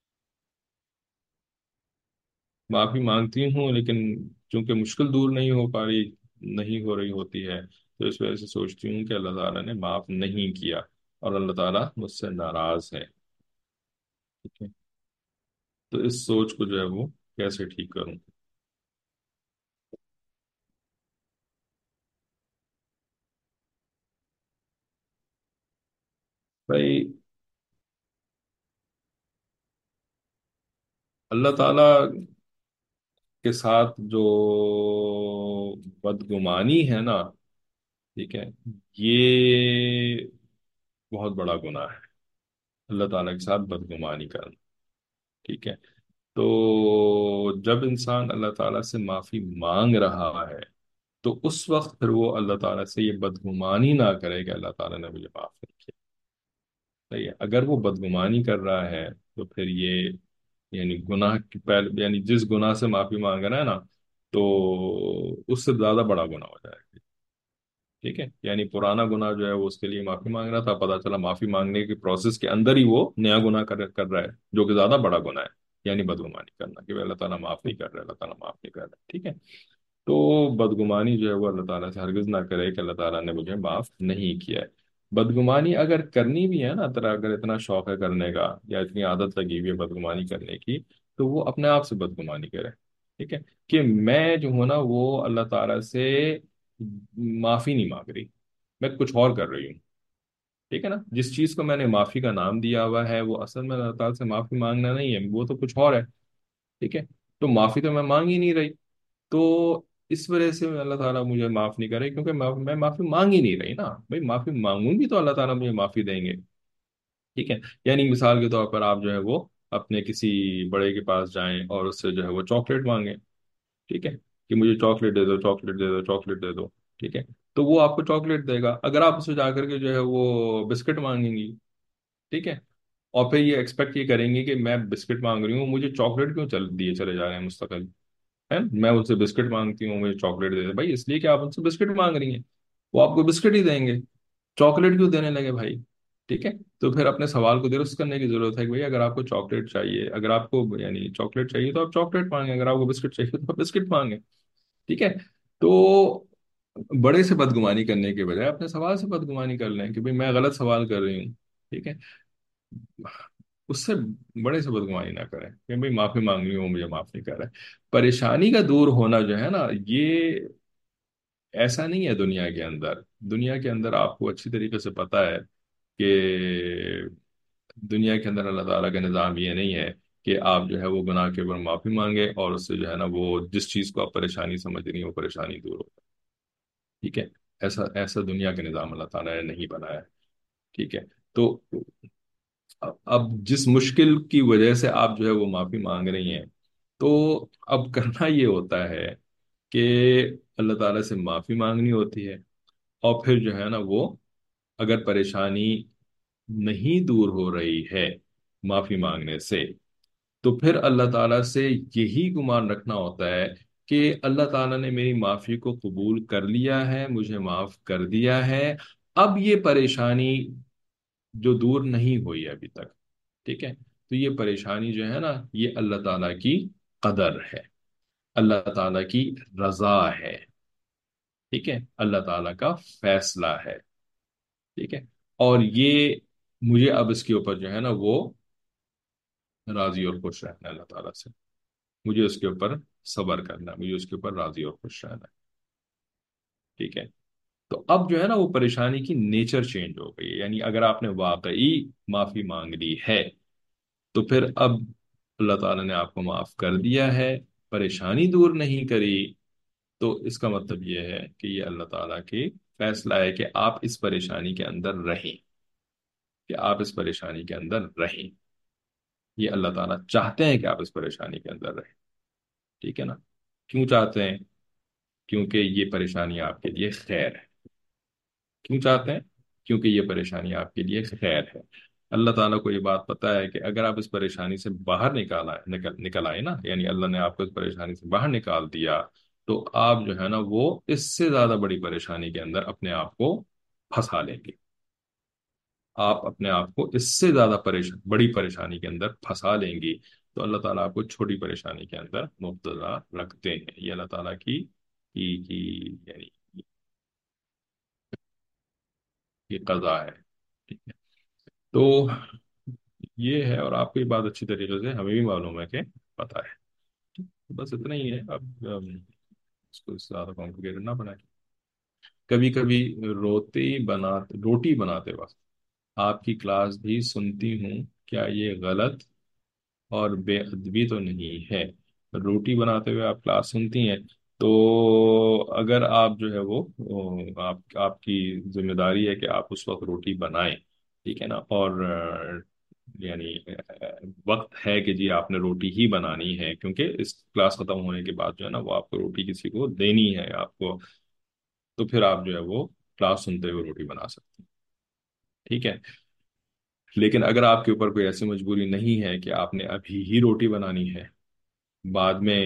معافی مانگتی ہوں لیکن چونکہ مشکل دور نہیں ہو رہی ہوتی ہے، تو اس وجہ سے سوچتی ہوں کہ اللہ تعالیٰ نے معاف نہیں کیا اور اللہ تعالیٰ مجھ سے ناراض ہے. ٹھیک ہے، تو اس سوچ کو جو ہے وہ کیسے ٹھیک کروں؟ بھائی، اللہ تعالیٰ کے ساتھ جو بدگمانی ہے نا، ٹھیک ہے، یہ بہت بڑا گناہ ہے، اللہ تعالیٰ کے ساتھ بدگمانی کرنا. ٹھیک ہے، تو جب انسان اللہ تعالیٰ سے معافی مانگ رہا ہے تو اس وقت پھر وہ اللہ تعالیٰ سے یہ بدگمانی نہ کرے کہ اللہ تعالیٰ نے مجھے معاف نہیں کیا. صحیح ہے، اگر وہ بدگمانی کر رہا ہے تو پھر یہ یعنی گناہ کی پہلے یعنی جس گناہ سے معافی مانگ رہا ہے نا، تو اس سے زیادہ بڑا گناہ ہو جائے گا. ٹھیک ہے، یعنی پرانا گناہ جو ہے وہ اس کے لیے معافی مانگ رہا تھا، پتا چلا معافی مانگنے کے پروسیس کے اندر ہی وہ نیا گناہ کر رہا ہے جو کہ زیادہ بڑا گناہ ہے، یعنی بدگمانی کرنا کہ اللہ تعالیٰ معاف نہیں کر رہا، اللہ تعالیٰ معاف نہیں کر رہا. ٹھیک ہے، تو بدگمانی جو ہے وہ اللہ تعالیٰ سے ہرگز نہ کرے کہ اللہ تعالیٰ نے مجھے معاف نہیں کیا ہے. بدگمانی اگر کرنی بھی ہے نا، اگر اتنا شوق ہے کرنے کا یا اتنی عادت لگی ہوئی ہے بدگمانی کرنے کی، تو وہ اپنے آپ سے بدگمانی کرے. ٹھیک ہے، کہ میں جو ہوں نا وہ اللہ تعالیٰ سے معافی نہیں مانگ رہی، میں کچھ اور کر رہی ہوں. ٹھیک ہے نا، جس چیز کو میں نے معافی کا نام دیا ہوا ہے وہ اصل میں اللہ تعالیٰ سے معافی مانگنا نہیں ہے، وہ تو کچھ اور ہے. ٹھیک ہے، تو معافی تو میں مانگ ہی نہیں رہی، تو اس وجہ سے اللہ تعالیٰ مجھے معاف نہیں کرے، کیونکہ میں معافی مانگ ہی نہیں رہی نا. بھائی معافی مانگوں گی تو اللہ تعالیٰ مجھے معافی دیں گے. ٹھیک ہے، یعنی مثال کے طور پر آپ جو ہے وہ اپنے کسی بڑے کے پاس جائیں اور اس سے جو ہے وہ چاکلیٹ مانگیں. ٹھیک ہے، کہ مجھے چاکلیٹ دے دو، چاکلیٹ دے دو، چاکلیٹ دے دو. ٹھیک ہے، تو وہ آپ کو چاکلیٹ دے گا. اگر آپ اسے جا کر کے جو ہے وہ بسکٹ مانگیں گی، ٹھیک ہے، اور پھر یہ ایکسپیکٹ یہ کریں گے کہ میں بسکٹ مانگ رہی ہوں، مجھے چاکلیٹ کیوں دیے چلے جا رہے ہیں مستقل، ہے میں ان سے بسکٹ مانگتی ہوں مجھے چاکلیٹ دے دیں. بھائی اس لیے کہ آپ ان سے بسکٹ مانگ رہی ہیں، وہ آپ کو بسکٹ ہی دیں گے، چاکلیٹ کیوں دینے لگے بھائی؟ ٹھیک ہے، تو پھر اپنے سوال کو درست کرنے کی ضرورت ہے کہ بھائی اگر آپ کو چاکلیٹ چاہیے، اگر آپ کو یعنی چاکلیٹ چاہیے تو آپ چاکلیٹ مانگیں، اگر آپ کو بسکٹ چاہیے تو آپ بسکٹ مانگیں. ٹھیک ہے، تو بڑے سے بدگمانی کرنے کے بجائے اپنے سوال سے بدگمانی کر لیں کہ بھائی میں غلط سوال کر رہی ہوں. ٹھیک ہے، اس سے بڑے سے بدگمانی نہ کریں کہ بھائی معافی مانگنی ہو مجھے معاف نہیں کر رہا ہے. پریشانی کا دور ہونا جو ہے نا، یہ ایسا نہیں ہے. دنیا کے اندر آپ کو اچھی طریقے سے پتا ہے کہ دنیا کے اندر اللہ تعالیٰ کا نظام یہ نہیں ہے کہ آپ جو ہے وہ گناہ کے اوپر معافی مانگے، اور اس سے جو ہے نا وہ جس چیز کو آپ پریشانی سمجھ رہی ہیں وہ پریشانی دور ہو۔ ٹھیک ہے؟ ایسا ایسا دنیا کا نظام اللہ تعالیٰ نے نہیں بنایا ہے۔ ٹھیک ہے؟ تو اب جس مشکل کی وجہ سے آپ جو ہے وہ معافی مانگ رہی ہیں، تو اب کرنا یہ ہوتا ہے کہ اللہ تعالیٰ سے معافی مانگنی ہوتی ہے، اور پھر جو ہے نا وہ اگر پریشانی نہیں دور ہو رہی ہے معافی مانگنے سے، تو پھر اللہ تعالیٰ سے یہی گمان رکھنا ہوتا ہے کہ اللہ تعالیٰ نے میری معافی کو قبول کر لیا ہے، مجھے معاف کر دیا ہے۔ اب یہ پریشانی جو دور نہیں ہوئی ہے ابھی تک، ٹھیک ہے، تو یہ پریشانی جو ہے نا یہ اللہ تعالیٰ کی قدر ہے، اللہ تعالیٰ کی رضا ہے، ٹھیک ہے، اللہ تعالیٰ کا فیصلہ ہے، ٹھیک ہے، اور یہ مجھے اب اس کے اوپر جو ہے نا وہ راضی اور خوش رہنا ہے اللہ تعالیٰ سے، مجھے اس کے اوپر صبر کرنا ہے، مجھے اس کے اوپر راضی اور خوش رہنا ہے، ٹھیک ہے۔ تو اب جو ہے نا وہ پریشانی کی نیچر چینج ہو گئی ہے، یعنی اگر آپ نے واقعی معافی مانگ لی ہے تو پھر اب اللہ تعالیٰ نے آپ کو معاف کر دیا ہے، پریشانی دور نہیں کری، تو اس کا مطلب یہ ہے کہ یہ اللہ تعالیٰ کی فیصلہ ہے کہ آپ اس پریشانی کے اندر رہیں، کہ آپ اس پریشانی کے اندر رہیں، یہ اللہ تعالیٰ چاہتے ہیں کہ آپ اس پریشانی کے اندر رہیں، ٹھیک ہے نا؟ کیوں چاہتے ہیں؟ کیونکہ یہ پریشانی آپ کے لیے خیر ہے۔ کیوں چاہتے ہیں؟ کیونکہ یہ پریشانی آپ کے لیے خیر ہے۔ اللہ تعالیٰ کو یہ بات پتہ ہے کہ اگر آپ اس پریشانی سے باہر نکل آئے نا، یعنی اللہ نے آپ کو اس پریشانی سے باہر نکال دیا، تو آپ جو ہے نا وہ اس سے زیادہ بڑی پریشانی کے اندر اپنے آپ کو پھنسا لیں گے، آپ اپنے آپ کو اس سے زیادہ بڑی پریشانی کے اندر پھنسا لیں گی۔ تو اللہ تعالیٰ آپ کو چھوٹی پریشانی کے اندر مبتلا رکھتے ہیں، یہ اللہ تعالیٰ کی یعنی یہ قضا ہے، ٹھیک ہے؟ تو یہ ہے، اور آپ کو یہ بات اچھی طریقے سے ہمیں بھی معلوم ہے کہ پتہ ہے، بس اتنا ہی ہے۔ اب اس کو اس سے زیادہ کمپلیکیٹڈ نہ بنائیں۔ کبھی کبھی روٹی بناتے وقت آپ کی کلاس بھی سنتی ہوں، کیا یہ غلط اور بے ادبی تو نہیں ہے؟ روٹی بناتے ہوئے آپ کلاس سنتی ہیں، تو اگر آپ جو ہے آپ کی ذمہ داری ہے کہ آپ اس وقت روٹی بنائیں، ٹھیک ہے نا، اور یعنی وقت ہے کہ جی آپ نے روٹی ہی بنانی ہے، کیونکہ اس کلاس ختم ہونے کے بعد جو ہے نا وہ آپ کو روٹی کسی کو دینی ہے آپ کو، تو پھر آپ جو ہے وہ کلاس سنتے ہوئے روٹی بنا سکتے ہیں، ٹھیک ہے۔ لیکن اگر آپ کے اوپر کوئی ایسی مجبوری نہیں ہے کہ آپ نے ابھی ہی روٹی بنانی ہے، بعد میں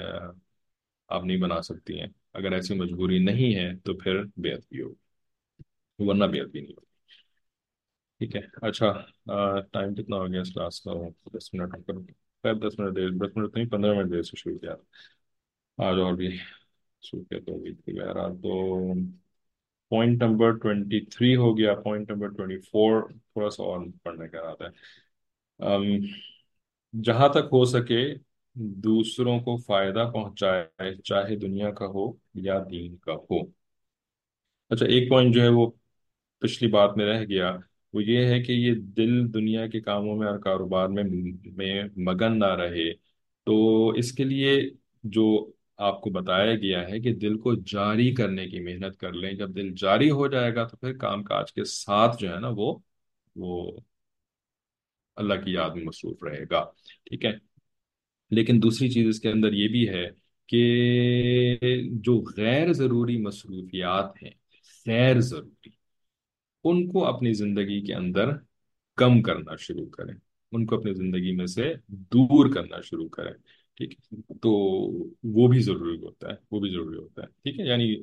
آپ نہیں بنا سکتی ہیں، اگر ایسی مجبوری نہیں ہے تو پھر بے ادبی ہوگی، ورنہ بے ادبی نہیں ہوگی، ٹھیک ہے۔ اچھا، ٹائم کتنا ہو گیا اس کلاس کا؟ 10 منٹ ہم کریں گے، خیر 10 منٹ دیر، 10 منٹ نہیں 15 منٹ دیر سے شروع کیا آج، اور بھی صورت ہو گئی تھی بہرحال۔ تو پوائنٹ نمبر 23 ہو گیا، پوائنٹ نمبر 24 تھوڑا سا اور پڑھنے کا رہا ہے۔ جہاں تک ہو سکے دوسروں کو فائدہ پہنچائے، چاہے دنیا کا ہو یا دین کا ہو۔ اچھا، ایک پوائنٹ جو ہے وہ پچھلی بات میں رہ گیا، وہ یہ ہے کہ یہ دل دنیا کے کاموں میں اور کاروبار میں مگن نہ رہے، تو اس کے لیے جو آپ کو بتایا گیا ہے کہ دل کو جاری کرنے کی محنت کر لیں، جب دل جاری ہو جائے گا تو پھر کام کاج کے ساتھ جو ہے نا وہ اللہ کی یاد میں مصروف رہے گا، ٹھیک ہے۔ لیکن دوسری چیز اس کے اندر یہ بھی ہے کہ جو غیر ضروری مصروفیات ہیں، غیر ضروری، ان کو اپنی زندگی کے اندر کم کرنا شروع کریں، ان کو اپنی زندگی میں سے دور کرنا شروع کریں، ٹھیک ہے۔ تو وہ بھی ضروری ہوتا ہے، وہ بھی ضروری ہوتا ہے، ٹھیک ہے۔ یعنی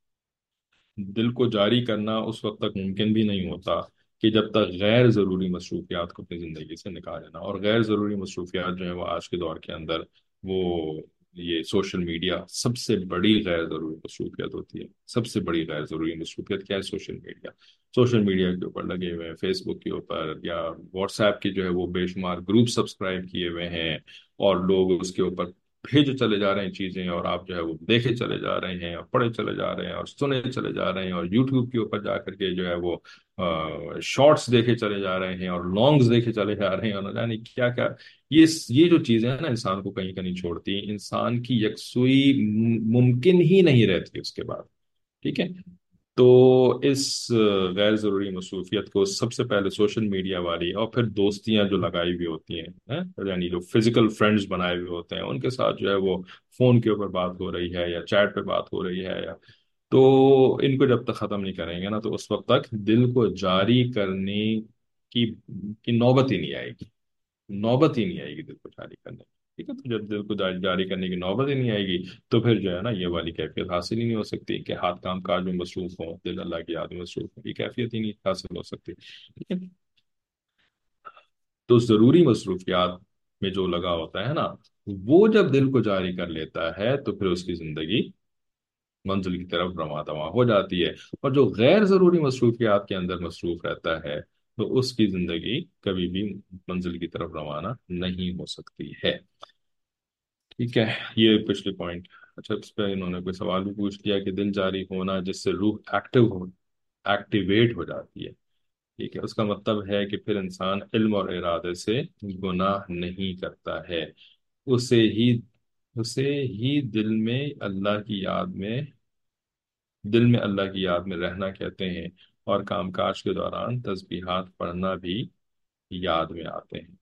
دل کو جاری کرنا اس وقت تک ممکن بھی نہیں ہوتا کہ جب تک غیر ضروری مصروفیات کو اپنی زندگی سے نکال لینا، اور غیر ضروری مصروفیات جو ہیں وہ آج کے دور کے اندر وہ یہ سوشل میڈیا سب سے بڑی غیر ضروری مصروفیت ہوتی ہے۔ سب سے بڑی غیر ضروری مصروفیت کیا ہے؟ سوشل میڈیا، سوشل میڈیا کے اوپر لگے ہوئے ہیں، فیس بک کے اوپر یا واٹس ایپ کے جو ہے وہ بے شمار گروپ سبسکرائب کیے ہوئے ہیں، اور لوگ اس کے اوپر भेजे चले जा रहे हैं चीजें, और आप जो है वो देखे चले जा रहे हैं और पढ़े चले जा रहे हैं और सुने चले जा रहे हैं, और यूट्यूब के ऊपर जा करके जो है वो शॉर्ट्स देखे चले जा रहे हैं और लॉन्ग्स देखे चले जा रहे हैं, और न जाने क्या क्या। ये जो चीजें हैं ना, इंसान को कहीं का नहीं छोड़ती, इंसान की यकसुई मुमकिन ही नहीं रहती उसके बाद। ठीक है। तो इस गैर जरूरी मसरूफियत को सबसे पहले सोशल मीडिया वाली, और फिर दोस्तियां जो लगाई हुई होती हैं, यानी जो फिजिकल फ्रेंड्स बनाए हुए होते हैं, उनके साथ जो है वो फोन के ऊपर बात हो रही है या चैट पे बात हो रही है, या तो इनको जब तक खत्म नहीं करेंगे ना, तो उस वक्त तक दिल को जारी करने की की नौबत ही नहीं आएगी। नौबत ही नहीं आएगी दिल को जारी करने की। ठीक है। तो जब दिल को जारी करने की नौबत ही नहीं आएगी, तो फिर जो है ना, ये वाली कैफियत हासिल ही नहीं हो सकती कि हाथ काम काज में मसरूफ हो, दिल अल्लाह की याद में मसरूफ हो, ये कैफियत ही नहीं हासिल हो सकती। ठीक है। तो ज़रूरी मसरूफियात में जो लगा होता है ना, वो जब दिल को जारी कर लेता है, तो फिर उसकी जिंदगी मंजिल की तरफ रमा दमा हो जाती है। और जो गैर जरूरी मसरूफियात के अंदर मसरूफ रहता है, तो उसकी जिंदगी कभी भी मंजिल की तरफ रवाना नहीं हो सकती है। ठीक है। ये पिछले पॉइंट। अच्छा, इस पे इन्होंने कोई सवाल भी पूछ लिया कि दिल जारी होना जिससे रूह एक्टिवेट हो जाती है। ठीक है। उसका मतलब है कि फिर इंसान इल्म और इरादे से गुनाह नहीं करता है। उसे ही उसे ही दिल में अल्लाह की याद में रहना कहते हैं। और कामकाज के दौरान तस्बीहात पढ़ना भी याद में आते हैं।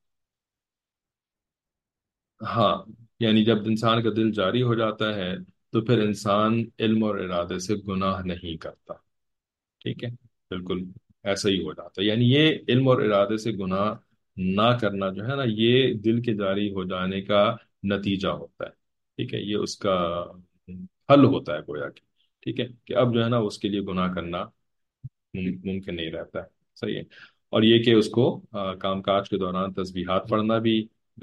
हाँ, यानी जब इंसान का दिल जारी हो जाता है, तो फिर इंसान इल्म और इरादे से गुनाह नहीं करता। ठीक है। बिल्कुल ऐसा ही हो जाता है। यानी ये इल्म और इरादे से गुनाह ना करना जो है ना, ये दिल के जारी हो जाने का नतीजा होता है। ठीक है। ये उसका हल होता है गोया कि। ठीक है, कि अब जो है ना उसके लिए गुनाह करना मुमकिन नहीं रहता है। सही है। और ये कि उसको कामकाज के दौरान तस्बीहात पढ़ना भी,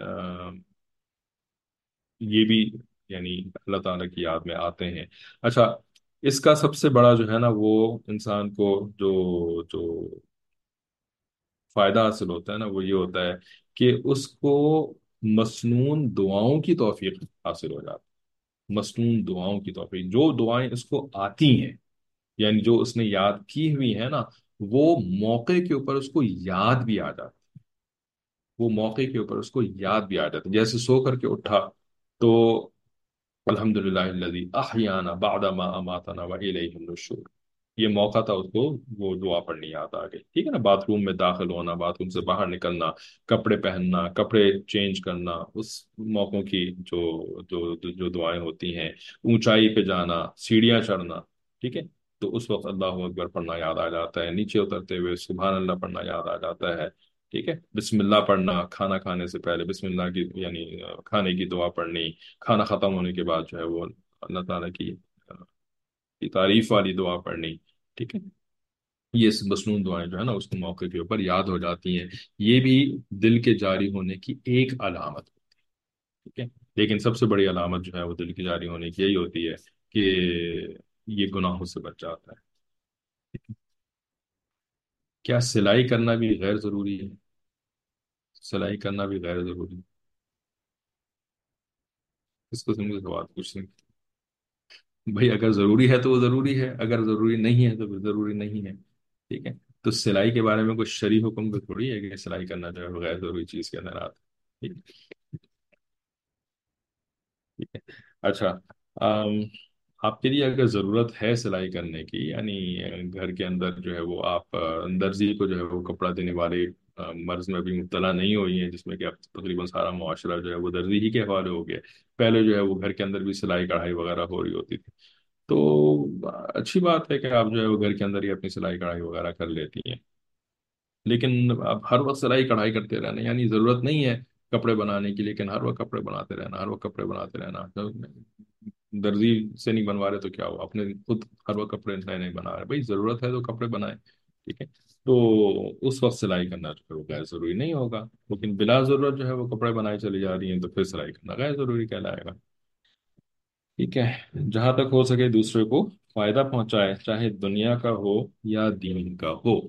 ये भी, यानी अल्लाह ताला की याद में आते हैं। अच्छा, इसका सबसे बड़ा जो है ना, वो इंसान को जो जो फायदा हासिल होता है ना, वो ये होता है कि उसको मसनून दुआओं की तौफीक हासिल हो जाती है। मसनून दुआओं की तौफीक, जो दुआएं उसको आती हैं, यानी जो उसने याद की हुई है ना, वो मौके के ऊपर उसको याद भी आ जाती। वो मौके के ऊपर उसको याद भी आ जाती, जैसे सो करके उठा तो अल्हम्दुलिल्लाहिल्लज़ी अहयाना बादा मा अमातना व इलैहिन नुशूर, ये मौका था उसको, वो दुआ पढ़नी याद आ गई। ठीक है ना। बाथरूम में दाखिल होना, बाथरूम से बाहर निकलना, कपड़े पहनना, कपड़े चेंज करना, उस मौकों की जो दुआएं होती हैं। ऊंचाई पे जाना, सीढ़ियाँ चढ़ना। ठीक है। तो उस वक्त अल्लाह अकबर पढ़ना याद आ जाता है, नीचे उतरते हुए सुभान अल्लाह पढ़ना याद आ जाता है। ठीक है। बिस्मिल्लाह पढ़ना, खाना खाने से पहले बिस्मिल्लाह की, यानी खाने की दुआ पढ़नी। खाना खत्म होने के बाद जो है वो अल्लाह ताला अ, की तारीफ वाली दुआ पढ़नी। ठीक है। ये मसनून दुआएं जो है ना, उसको मौके के ऊपर याद हो जाती हैं। ये भी दिल के जारी होने की एक अलामत। ठीक है। लेकिन सबसे बड़ी अलामत जो है वो दिल की जारी होने की यही होती है कि ये गुनाहों से बच जाता है। क्या सिलाई करना भी गैर जरूरी है? सिलाई करना भी गैर जरूरी है? इस किस्म के सवाल पूछने। भाई, अगर जरूरी है तो वो जरूरी है, अगर जरूरी नहीं है तो फिर जरूरी नहीं है। ठीक है। तो सिलाई के बारे में कोई शरई हुक्म तो थोड़ी है कि सिलाई करना जो है वो गैर जरूरी चीज के अंदर आता है। ठीक ठीक है। अच्छा, अम, आपके लिए अगर जरूरत है सिलाई करने की, यानी घर के अंदर जो है वो आप दर्जी को जो है वो कपड़ा देने वाले मर्ज में भी मुब्तला नहीं हुई है, जिसमें कि अब तकरीबन सारा मुआशरा जो है वो दर्जी ही के हवाले हो गया। पहले जो है वो घर के अंदर भी सिलाई कढ़ाई वगैरह हो रही होती थी। तो अच्छी बात है कि आप जो है वो घर के अंदर ही अपनी सिलाई कढ़ाई वगैरह कर लेती हैं। लेकिन अब हर वक्त सिलाई कढ़ाई करते रहना, यानी जरूरत नहीं है कपड़े बनाने की, लेकिन हर वक्त कपड़े बनाते रहना, हर वक्त कपड़े बनाते रहना। तो दर्जी से नहीं बनवा रहे तो क्या हुआ, अपने खुद हर वक्त कपड़े नए नए बना रहे, भाई जरूरत है तो कपड़े बनाए। ठीक है। तो उस वक्त सिलाई करना जो है वो गैर जरूरी नहीं होगा। लेकिन बिला जरूरत जो है वो कपड़े बनाए चली जा रही हैं, तो फिर सिलाई करना गैर जरूरी कहलाएगा। ठीक है। जहां तक हो सके दूसरे को फायदा पहुंचाए, चाहे दुनिया का हो या दीन का हो।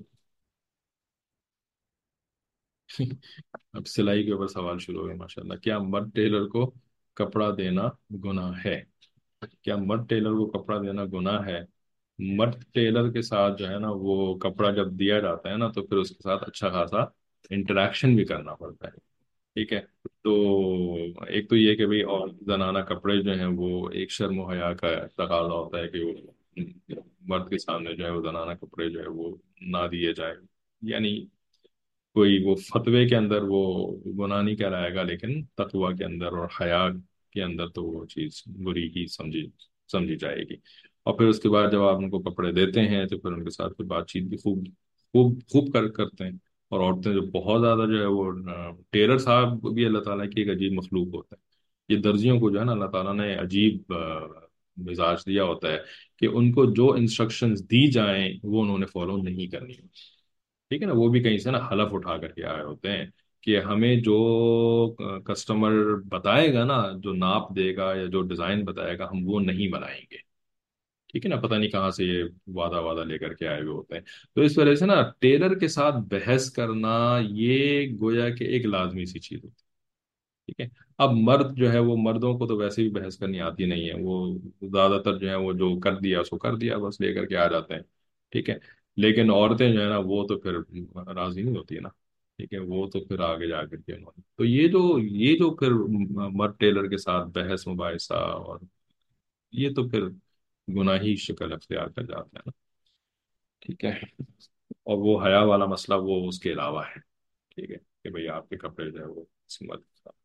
अब सिलाई के ऊपर सवाल शुरू हो गए, माशाल्लाह। क्या मर्द टेलर को کپڑا دینا گناہ ہے؟ کیا مرد ٹیلر کو کپڑا دینا گناہ ہے؟ مرد ٹیلر کے ساتھ جو ہے نا وہ کپڑا جب دیا جاتا ہے نا تو پھر اس کے ساتھ اچھا خاصا انٹریکشن بھی کرنا پڑتا ہے، ٹھیک ہے؟ تو ایک تو یہ کہ بھئی اور زنانہ کپڑے جو ہیں وہ ایک شرم و حیا کا تقاضا ہوتا ہے کہ وہ مرد کے سامنے جو ہے وہ زنانہ کپڑے جو ہے وہ نہ دیے جائے، یعنی کوئی وہ فتوے کے اندر وہ گناہ نہیں کہلائے گا، لیکن تقوی کے اندر اور حیا کے اندر تو وہ چیز بری ہی سمجھی جائے گی۔ اور پھر اس کے بعد جب آپ ان کو کپڑے دیتے ہیں تو پھر ان کے ساتھ پھر بات چیت بھی خوب خوب خوب کرتے ہیں۔ اور عورتیں جو بہت زیادہ جو ہے وہ ٹیلر صاحب بھی اللہ تعالیٰ کی ایک عجیب مخلوق ہوتا ہے، یہ درزیوں کو جو ہے نا اللہ تعالیٰ نے عجیب مزاج دیا ہوتا ہے کہ ان کو جو انسٹرکشنز دی جائیں وہ انہوں نے فالو نہیں کرنی، ٹھیک ہے نا؟ وہ بھی کہیں سے نا حلف اٹھا کر کے آئے ہوتے ہیں کہ ہمیں جو کسٹمر بتائے گا نا، جو ناپ دے گا یا جو ڈیزائن بتائے گا، ہم وہ نہیں بنائیں گے، ٹھیک ہے نا؟ پتہ نہیں کہاں سے یہ وعدہ وعدہ لے کر کے آئے ہوئے ہوتے ہیں۔ تو اس وجہ سے نا ٹیلر کے ساتھ بحث کرنا یہ گویا کہ ایک لازمی سی چیز ہوتی ہے، ٹھیک ہے؟ اب مرد جو ہے وہ مردوں کو تو ویسے بھی بحث کرنی آتی نہیں ہے، وہ زیادہ تر جو ہے وہ جو کر دیا سو کر دیا بس لے کر کے آ جاتے ہیں، ٹھیک ہے؟ لیکن عورتیں جو ہے نا وہ تو پھر راضی نہیں ہوتی ہے نا، ٹھیک ہے؟ وہ تو پھر آگے جا کر کے انہوں نے تو یہ جو پھر مرد ٹیلر کے ساتھ بحث مباحثہ، اور یہ تو پھر گناہی شکل اختیار کر جاتا ہے نا، ٹھیک ہے؟ اور وہ حیا والا مسئلہ وہ اس کے علاوہ ہے، ٹھیک ہے؟ کہ بھئی آپ کے کپڑے جو ہے وہ مرد کے ساتھ،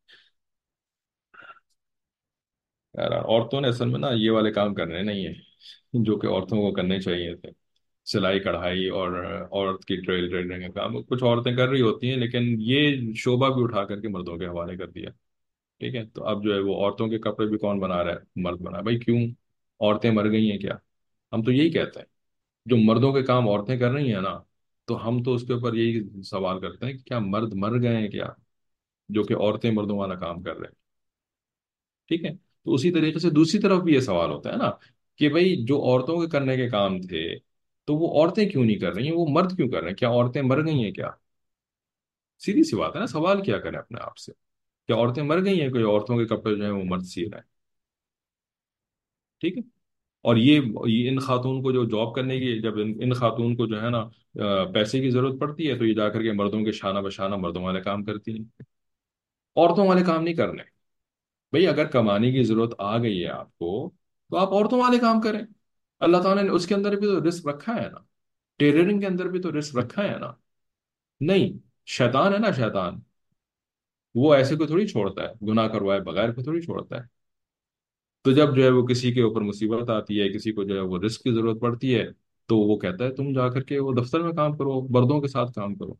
یار عورتوں نے اصل میں نا یہ والے کام کرنے نہیں ہیں جو کہ عورتوں کو کرنے چاہیے تھے، سلائی کڑھائی اور عورت کی ٹریلرنگ کا کام کچھ عورتیں کر رہی ہوتی ہیں، لیکن یہ شعبہ بھی اٹھا کر کے مردوں کے حوالے کر دیا، ٹھیک ہے؟ تو اب جو ہے وہ عورتوں کے کپڑے بھی کون بنا رہا ہے؟ مرد بنا، بھائی کیوں؟ عورتیں مر گئی ہیں کیا؟ ہم تو یہی کہتے ہیں، جو مردوں کے کام عورتیں کر رہی ہیں نا، تو ہم تو اس کے اوپر یہی سوال کرتے ہیں کہ کیا مرد مر گئے ہیں کیا جو کہ عورتیں مردوں والا کام کر رہے ہیں، ٹھیک ہے؟ تو اسی طریقے سے دوسری طرف بھی یہ سوال ہوتا ہے نا کہ بھئی جو عورتوں کے کرنے کے کام تھے تو وہ عورتیں کیوں نہیں کر رہی ہیں، وہ مرد کیوں کر رہے ہیں؟ کیا عورتیں مر گئی ہیں کیا؟ سیدھی سی بات ہے نا، سوال کیا کریں اپنے آپ سے، کیا عورتیں مر گئی ہیں؟ کوئی عورتوں کے کپڑے جو ہیں وہ مرد سی رہے ہیں، ٹھیک ہے؟ اور یہ ان خاتون کو جو جاب کرنے کی، جب ان خاتون کو جو ہے نا پیسے کی ضرورت پڑتی ہے تو یہ جا کر کے مردوں کے شانہ بشانہ مردوں والے کام کرتی ہیں، عورتوں والے کام نہیں کرنے۔ بھئی اگر کمانے کی ضرورت آ گئی ہے آپ کو تو آپ عورتوں والے کام کریں، اللہ تعالیٰ نے اس کے اندر بھی تو رزق رکھا ہے نا، ٹیلرنگ کے اندر بھی تو رزق رکھا ہے نا؟ نہیں، شیطان ہے نا شیطان، وہ ایسے کو تھوڑی چھوڑتا ہے، گناہ کروائے بغیر کو تھوڑی چھوڑتا ہے۔ تو جب جو ہے وہ کسی کے اوپر مصیبت آتی ہے، کسی کو جو ہے وہ رزق کی ضرورت پڑتی ہے، تو وہ کہتا ہے تم جا کر کے وہ دفتر میں کام کرو، مردوں کے ساتھ کام کرو،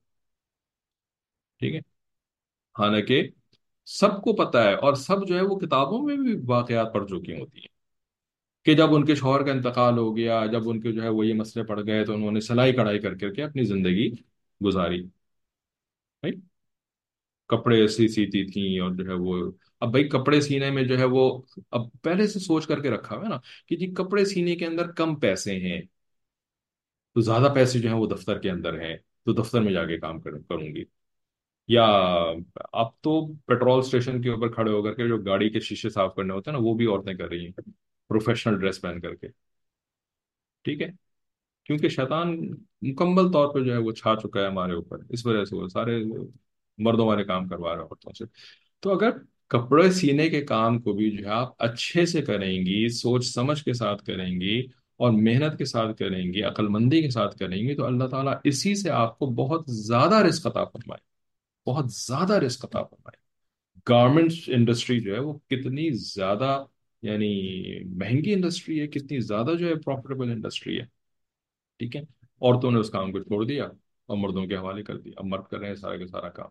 ٹھیک ہے؟ حالانکہ سب کو پتہ ہے اور سب جو ہے وہ کتابوں میں بھی واقعات پڑھ چکی ہوتی ہیں کہ جب ان کے شوہر کا انتقال ہو گیا، جب ان کے جو ہے وہ یہ مسئلے پڑ گئے تو انہوں نے سلائی کڑھائی کر کر کے اپنی زندگی گزاری، بھائی کپڑے ایسی سیتی تھیں اور جو ہے وہ اب بھائی کپڑے سینے میں جو ہے وہ اب پہلے سے سوچ کر کے رکھا ہوا ہے نا کہ جی کپڑے سینے کے اندر کم پیسے ہیں تو زیادہ پیسے جو ہیں وہ دفتر کے اندر ہیں، تو دفتر میں جا کے کام کروں گی، یا اب تو پیٹرول اسٹیشن کے اوپر کھڑے ہو کر کے جو گاڑی کے شیشے صاف کرنے ہوتے ہیں نا وہ بھی عورتیں کر رہی ہیں پروفیشنل ڈریس پہن کر کے، ٹھیک ہے؟ کیونکہ شیطان مکمل طور پہ جو ہے وہ چھا چکا ہے ہمارے اوپر، اس وجہ سے وہ سارے مردوں والے کام کروا رہے ہیں عورتوں سے۔ تو اگر کپڑے سینے کے کام کو بھی جو ہے آپ اچھے سے کریں گی، سوچ سمجھ کے ساتھ کریں گی اور محنت کے ساتھ کریں گی، عقل مندی کے ساتھ کریں گی، تو اللہ تعالیٰ اسی سے آپ کو بہت زیادہ رزق عطا فرمائے، بہت زیادہ رزق عطا فرمائے۔ گارمنٹس انڈسٹری جو ہے وہ کتنی زیادہ یعنی مہنگی انڈسٹری ہے، کتنی زیادہ جو ہے پروفیٹیبل انڈسٹری ہے، ٹھیک ہے؟ عورتوں نے اس کام کو چھوڑ دیا اور مردوں کے حوالے کر دیا، اب مرد کر رہے ہیں سارا کا سارا کام،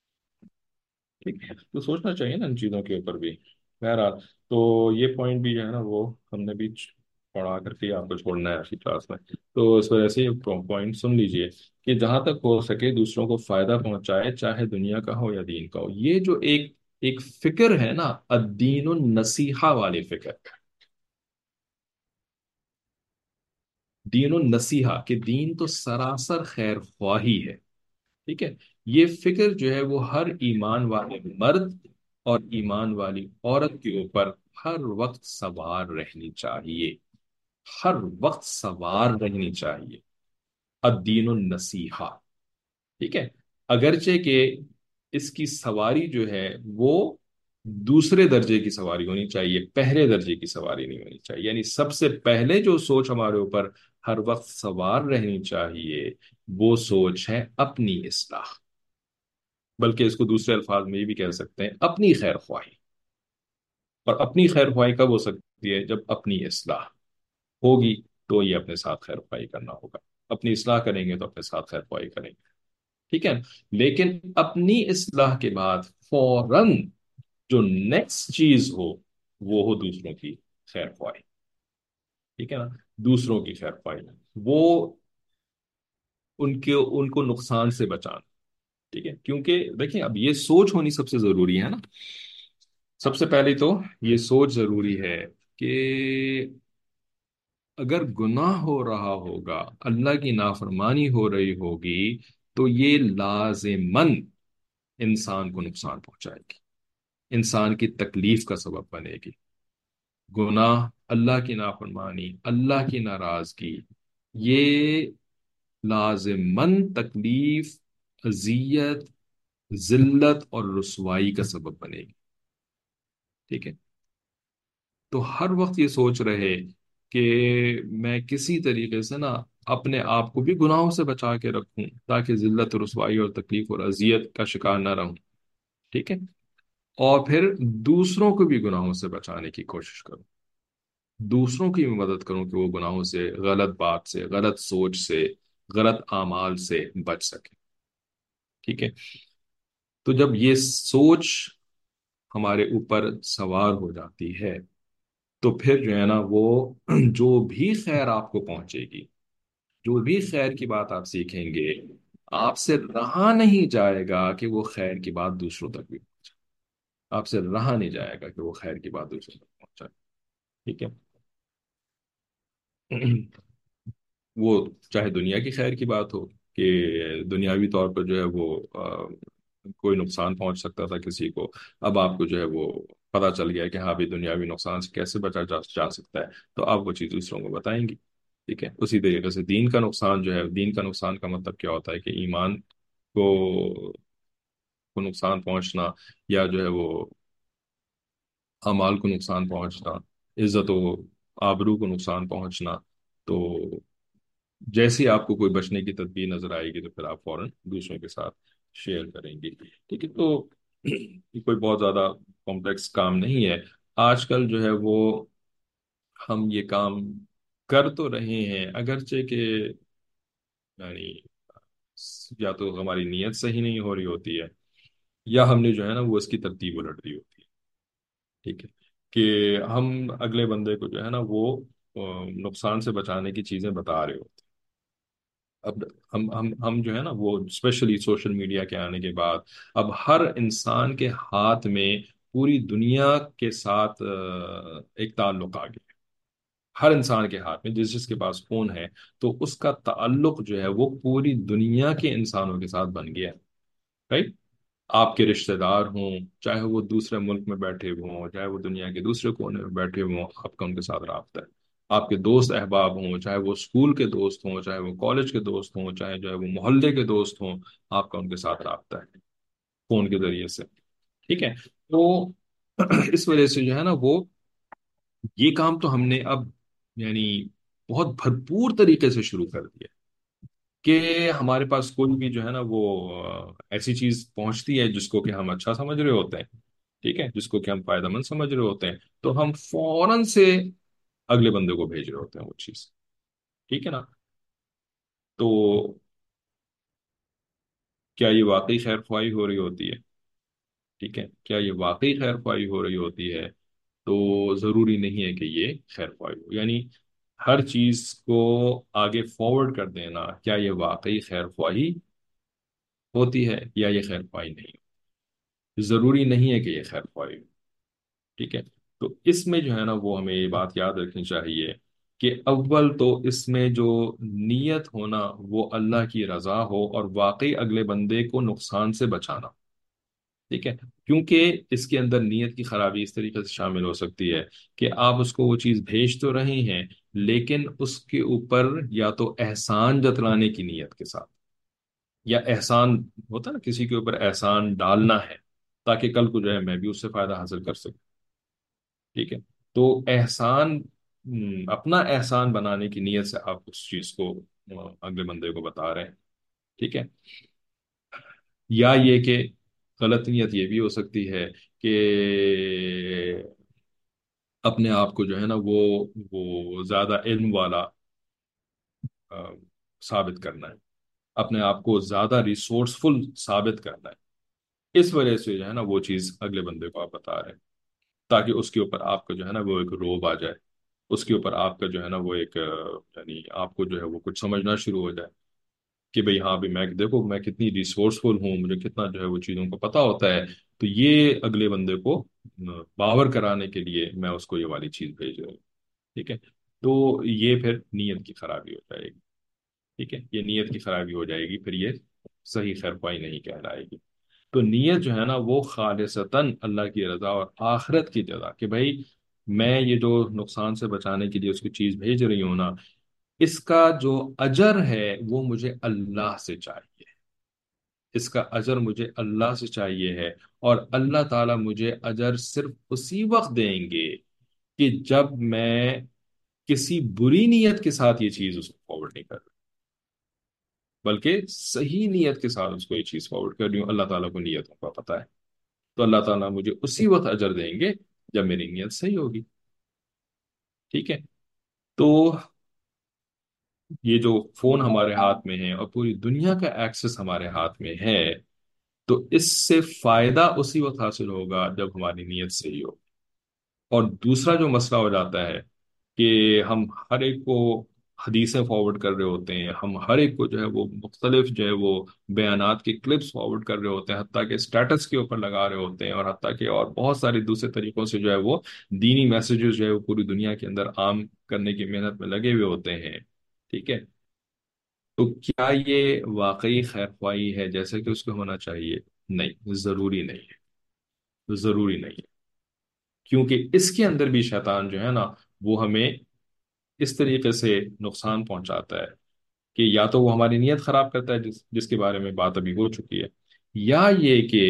ٹھیک ہے؟ تو سوچنا چاہیے نا ان چیزوں کے اوپر بھی، بہرحال تو یہ پوائنٹ بھی جو ہے نا وہ ہم نے بھی پڑھا کر کے آپ کو چھوڑنا ہے اسی کلاس میں، تو اس وجہ سے یہ پوائنٹ سن لیجئے کہ جہاں تک ہو سکے دوسروں کو فائدہ پہنچائے، چاہے دنیا کا ہو یا دین کا ہو۔ یہ جو ایک فکر ہے نا، الدین النصیحہ والی فکر، دین النصیحہ کہ دین تو سراسر خیر خواہی ہے، ٹھیک ہے؟ یہ فکر جو ہے وہ ہر ایمان والے مرد اور ایمان والی عورت کے اوپر ہر وقت سوار رہنی چاہیے، ہر وقت سوار رہنی چاہیے۔ الدین النصیحہ، ٹھیک ہے، اگرچہ کہ اس کی سواری جو ہے وہ دوسرے درجے کی سواری ہونی چاہیے، پہلے درجے کی سواری نہیں ہونی چاہیے، یعنی سب سے پہلے جو سوچ ہمارے اوپر ہر وقت سوار رہنی چاہیے وہ سوچ ہے اپنی اصلاح، بلکہ اس کو دوسرے الفاظ میں یہ بھی کہہ سکتے ہیں اپنی خیر خواہی۔ اور اپنی خیر خواہی کب ہو سکتی ہے؟ جب اپنی اصلاح ہوگی تو یہ اپنے ساتھ خیر خواہی کرنا ہوگا، اپنی اصلاح کریں گے تو اپنے ساتھ خیر خواہی کریں گے، ٹھیک ہے۔ لیکن اپنی اصلاح کے بعد فوراً جو نیکسٹ چیز ہو وہ ہو دوسروں کی خیر خواہی، ٹھیک ہے نا، دوسروں کی خیر خواہی، وہ ان کو نقصان سے بچانا، ٹھیک ہے، کیونکہ دیکھیں اب یہ سوچ ہونی سب سے ضروری ہے نا۔ سب سے پہلے تو یہ سوچ ضروری ہے کہ اگر گناہ ہو رہا ہوگا، اللہ کی نافرمانی ہو رہی ہوگی، تو یہ لازماً انسان کو نقصان پہنچائے گی، انسان کی تکلیف کا سبب بنے گی۔ گناہ، اللہ کی نافرمانی، اللہ کی ناراضگی، یہ لازماً تکلیف، اذیت، ذلت اور رسوائی کا سبب بنے گی، ٹھیک ہے۔ تو ہر وقت یہ سوچ رہے کہ میں کسی طریقے سے نا اپنے آپ کو بھی گناہوں سے بچا کے رکھوں، تاکہ ذلت، رسوائی اور تکلیف اور اذیت کا شکار نہ رہوں، ٹھیک ہے، اور پھر دوسروں کو بھی گناہوں سے بچانے کی کوشش کروں، دوسروں کی بھی مدد کروں کہ وہ گناہوں سے، غلط بات سے، غلط سوچ سے، غلط اعمال سے بچ سکے، ٹھیک ہے۔ تو جب یہ سوچ ہمارے اوپر سوار ہو جاتی ہے تو پھر جو ہے نا وہ جو بھی خیر آپ کو پہنچے گی، جو بھی خیر کی بات آپ سیکھیں گے، آپ سے رہا نہیں جائے گا کہ وہ خیر کی بات دوسروں تک بھی پہنچائے، آپ سے رہا نہیں جائے گا کہ وہ خیر کی بات دوسروں تک پہنچائے، ٹھیک ہے۔ وہ چاہے دنیا کی خیر کی بات ہو کہ دنیاوی طور پر جو ہے وہ کوئی نقصان پہنچ سکتا تھا کسی کو، اب آپ کو جو ہے وہ پتہ چل گیا کہ ہاں بھی دنیاوی نقصان سے کیسے بچا جا سکتا ہے، تو آپ وہ چیز دوسروں کو بتائیں گی، ٹھیک ہے۔ اسی طریقے سے دین کا نقصان جو ہے، دین کا نقصان کا مطلب کیا ہوتا ہے کہ ایمان کو نقصان پہنچنا، یا جو ہے وہ اعمال کو نقصان پہنچنا، عزت و آبرو کو نقصان پہنچنا، تو جیسے آپ کو کوئی بچنے کی تدبیر نظر آئے گی تو پھر آپ فوراً دوسروں کے ساتھ شیئر کریں گے، ٹھیک ہے۔ تو یہ کوئی بہت زیادہ کمپلیکس کام نہیں ہے، آج کل جو ہے وہ ہم یہ کام کر تو رہے ہیں، اگرچہ کہ یعنی یا تو ہماری نیت صحیح نہیں ہو رہی ہوتی ہے، یا ہم نے جو ہے نا وہ اس کی ترتیب الٹ دی ہوتی ہے، ٹھیک ہے، کہ ہم اگلے بندے کو جو ہے نا وہ نقصان سے بچانے کی چیزیں بتا رہے ہوتے ہیں۔ اب ہم جو ہے نا وہ اسپیشلی سوشل میڈیا کے آنے کے بعد اب ہر انسان کے ہاتھ میں پوری دنیا کے ساتھ ایک تعلق آ گیا ہے، ہر انسان کے ہاتھ میں، جس کے پاس فون ہے تو اس کا تعلق جو ہے وہ پوری دنیا کے انسانوں کے ساتھ بن گیا ہے، right؟ آپ کے رشتہ دار ہوں، چاہے وہ دوسرے ملک میں بیٹھے ہوئے ہوں، چاہے وہ دنیا کے دوسرے کونے میں بیٹھے ہوئے ہوں، آپ کا ان کے ساتھ رابطہ ہے۔ آپ کے دوست احباب ہوں، چاہے وہ اسکول کے دوست ہوں، چاہے وہ کالج کے دوست ہوں، چاہے جو ہے وہ محلے کے دوست ہوں، آپ کا ان کے ساتھ رابطہ ہے فون کے ذریعے سے، ٹھیک ہے۔ تو اس وجہ سے جو ہے نا وہ یہ کام تو ہم نے اب یعنی بہت بھرپور طریقے سے شروع کر دیا کہ ہمارے پاس کوئی بھی جو ہے نا وہ ایسی چیز پہنچتی ہے جس کو کہ ہم اچھا سمجھ رہے ہوتے ہیں، ٹھیک ہے، جس کو کہ ہم فائدہ مند سمجھ رہے ہوتے ہیں، تو ہم فوراً سے اگلے بندے کو بھیج رہے ہوتے ہیں وہ چیز، ٹھیک ہے نا۔ تو کیا یہ واقعی خیر خواہی ہو رہی ہوتی ہے؟ ٹھیک ہے، کیا یہ واقعی خیر خواہی ہو رہی ہوتی ہے؟ تو ضروری نہیں ہے کہ یہ خیر خواہی ہو، یعنی ہر چیز کو آگے فارورڈ کر دینا، کیا یہ واقعی خیر خواہی ہوتی ہے یا یہ خیر خواہی نہیں؟ ضروری نہیں ہے کہ یہ خیر خواہی ہو، ٹھیک ہے۔ تو اس میں جو ہے نا وہ ہمیں یہ بات یاد رکھنی چاہیے کہ اول تو اس میں جو نیت ہونا وہ اللہ کی رضا ہو اور واقعی اگلے بندے کو نقصان سے بچانا، ٹھیک ہے۔ کیونکہ اس کے اندر نیت کی خرابی اس طریقے سے شامل ہو سکتی ہے کہ آپ اس کو وہ چیز بھیج تو رہے ہیں، لیکن اس کے اوپر یا تو احسان جتلانے کی نیت کے ساتھ، یا احسان ہوتا ہے نا کسی کے اوپر احسان ڈالنا ہے تاکہ کل کو جو ہے میں بھی اس سے فائدہ حاصل کر سکوں، ٹھیک ہے؟ تو احسان، اپنا احسان بنانے کی نیت سے آپ اس چیز کو اگلے بندے کو بتا رہے ہیں، ٹھیک ہے؟ یا یہ کہ غلط نیت یہ بھی ہو سکتی ہے کہ اپنے آپ کو جو ہے نا وہ زیادہ علم والا آ، ثابت کرنا ہے، اپنے آپ کو زیادہ ریسورسفل ثابت کرنا ہے، اس وجہ سے جو ہے نا وہ چیز اگلے بندے کو آپ بتا رہے ہیں تاکہ اس کے اوپر آپ کا جو ہے نا وہ ایک روب آ جائے، اس کے اوپر آپ کا جو ہے نا وہ ایک یعنی آپ کو جو ہے وہ کچھ سمجھنا شروع ہو جائے کہ بھئی ہاں بھی میں دیکھو میں کتنی ریسورسفل ہوں، مجھے کتنا جو ہے وہ چیزوں کو پتا ہوتا ہے، تو یہ اگلے بندے کو باور کرانے کے لیے میں اس کو یہ والی چیز بھیج رہا ہوں، ٹھیک ہے؟ تو یہ پھر نیت کی خرابی ہو جائے گی، ٹھیک ہے؟ یہ نیت کی خرابی ہو جائے گی، پھر یہ صحیح خیر خواہی نہیں کہلائے گی۔ تو نیت جو ہے نا وہ خالصتاً اللہ کی رضا اور آخرت کی جزا، کہ بھائی میں یہ جو نقصان سے بچانے کے لیے اس کی چیز بھیج رہی ہوں نا، اس کا جو اجر ہے وہ مجھے اللہ سے چاہیے، اس کا اجر مجھے اللہ سے چاہیے ہے، اور اللہ تعالیٰ مجھے اجر صرف اسی وقت دیں گے کہ جب میں کسی بری نیت کے ساتھ یہ چیز اس کو فارورڈ نہیں کر رہا، بلکہ صحیح نیت کے ساتھ اس کو یہ چیز فارورڈ کر رہی ہوں، اللہ تعالیٰ کو نیتوں کا پتہ ہے، تو اللہ تعالیٰ مجھے اسی وقت اجر دیں گے جب میری نیت صحیح ہوگی، ٹھیک ہے؟ تو یہ جو فون ہمارے ہاتھ میں ہے اور پوری دنیا کا ایکسس ہمارے ہاتھ میں ہے، تو اس سے فائدہ اسی وقت حاصل ہوگا جب ہماری نیت صحیح ہو۔ اور دوسرا جو مسئلہ ہو جاتا ہے کہ ہم ہر ایک کو حدیثیں فارورڈ کر رہے ہوتے ہیں، ہم ہر ایک کو جو ہے وہ مختلف جو ہے وہ بیانات کی کلپس فارورڈ کر رہے ہوتے ہیں، حتیٰ کہ اسٹیٹس کے اوپر لگا رہے ہوتے ہیں، اور حتیٰ کہ اور بہت سارے دوسرے طریقوں سے جو ہے وہ دینی میسیجز جو ہے وہ پوری دنیا کے اندر عام کرنے کی محنت میں لگے ہوئے ہوتے ہیں، ٹھیک ہے؟ تو کیا یہ واقعی خیر خواہی ہے جیسے کہ اس کو ہونا چاہیے؟ نہیں، ضروری نہیں ہے، ضروری نہیں ہے، کیونکہ اس کے اندر بھی شیطان جو ہے نا وہ ہمیں اس طریقے سے نقصان پہنچاتا ہے کہ یا تو وہ ہماری نیت خراب کرتا ہے، جس کے بارے میں بات ابھی ہو چکی ہے، یا یہ کہ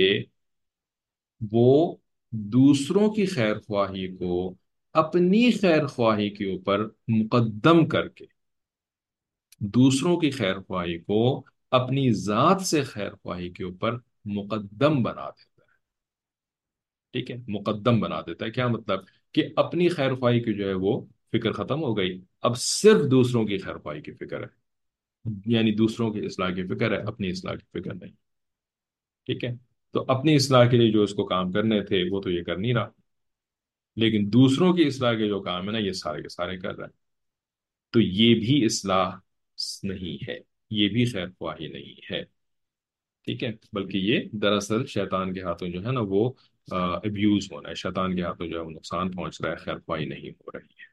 وہ دوسروں کی خیر خواہی کو اپنی خیر خواہی کے اوپر مقدم کر کے، دوسروں کی خیر خواہی کو اپنی ذات سے خیر خواہی کے اوپر مقدم بنا دیتا ہے، ٹھیک ہے؟ مقدم بنا دیتا ہے کیا مطلب؟ کہ اپنی خیر خواہی کی جو ہے وہ فکر ختم ہو گئی، اب صرف دوسروں کی خیر خواہی کی فکر ہے، یعنی دوسروں کی اصلاح کی فکر ہے، اپنی اصلاح کی فکر نہیں، ٹھیک ہے؟ تو اپنی اصلاح کے لیے جو اس کو کام کرنے تھے وہ تو یہ کر نہیں رہا، لیکن دوسروں کی اصلاح کے جو کام ہے نا یہ سارے کے سارے کر رہے ہیں، تو یہ بھی اصلاح نہیں ہے، یہ بھی خیر خواہی نہیں ہے، ٹھیک ہے؟ بلکہ یہ دراصل شیطان کے ہاتھوں جو ہے نا وہ ابیوز ہونا ہے، شیطان کے ہاتھوں جو ہے وہ نقصان پہنچ رہا ہے، خیر خواہی نہیں ہو رہی ہے،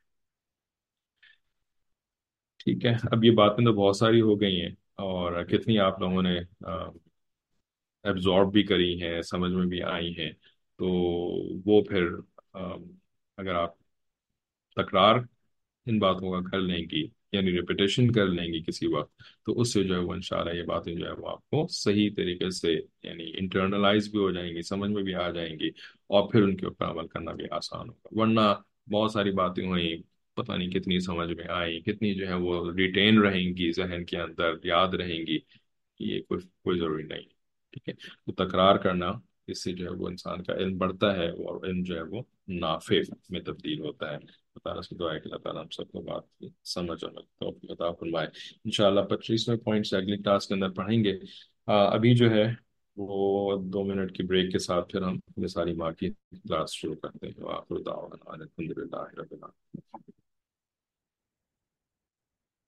ٹھیک ہے؟ اب یہ باتیں تو بہت ساری ہو گئی ہیں، اور کتنی آپ لوگوں نے ایبزارب بھی کری ہیں، سمجھ میں بھی آئی ہیں، تو وہ پھر اگر آپ تکرار ان باتوں کا کر لیں گی، یعنی ریپیٹیشن کر لیں گی کسی وقت، تو اس سے جو ہے وہ انشاءاللہ یہ باتیں جو ہے وہ آپ کو صحیح طریقے سے یعنی انٹرنلائز بھی ہو جائیں گی، سمجھ میں بھی آ جائیں گی، اور پھر ان کے اوپر عمل کرنا بھی آسان ہوگا، ورنہ بہت ساری باتیں ہوئیں، پتہ نہیں کتنی سمجھ میں آئی، کتنی جو ہے وہ ریٹین رہیں گی ذہن کے اندر، یاد رہیں گی، یہ کوئی ضروری نہیں، ٹھیک ہے؟ تو تکرار کرنا، اس سے جو ہے وہ انسان کا علم بڑھتا ہے، اور علم جو ہے وہ نافع میں تبدیل ہوتا ہے۔ اللہ تعالیٰ سے دعا ہے کہ اللہ تعالیٰ ہم سب کو بات کی سمجھ اور توفیق عطا فرمائے۔ انشاءاللہ 25ویں پوائنٹ سے اگلی کلاس کے اندر پڑھیں گے۔ ابھی جو ہے وہ 2 منٹ کی بریک کے ساتھ پھر ہم یہ ساری ماں کی کلاس شروع کرتے ہیں۔ وآخر دعوانا ان الحمد للہ رب العالمین۔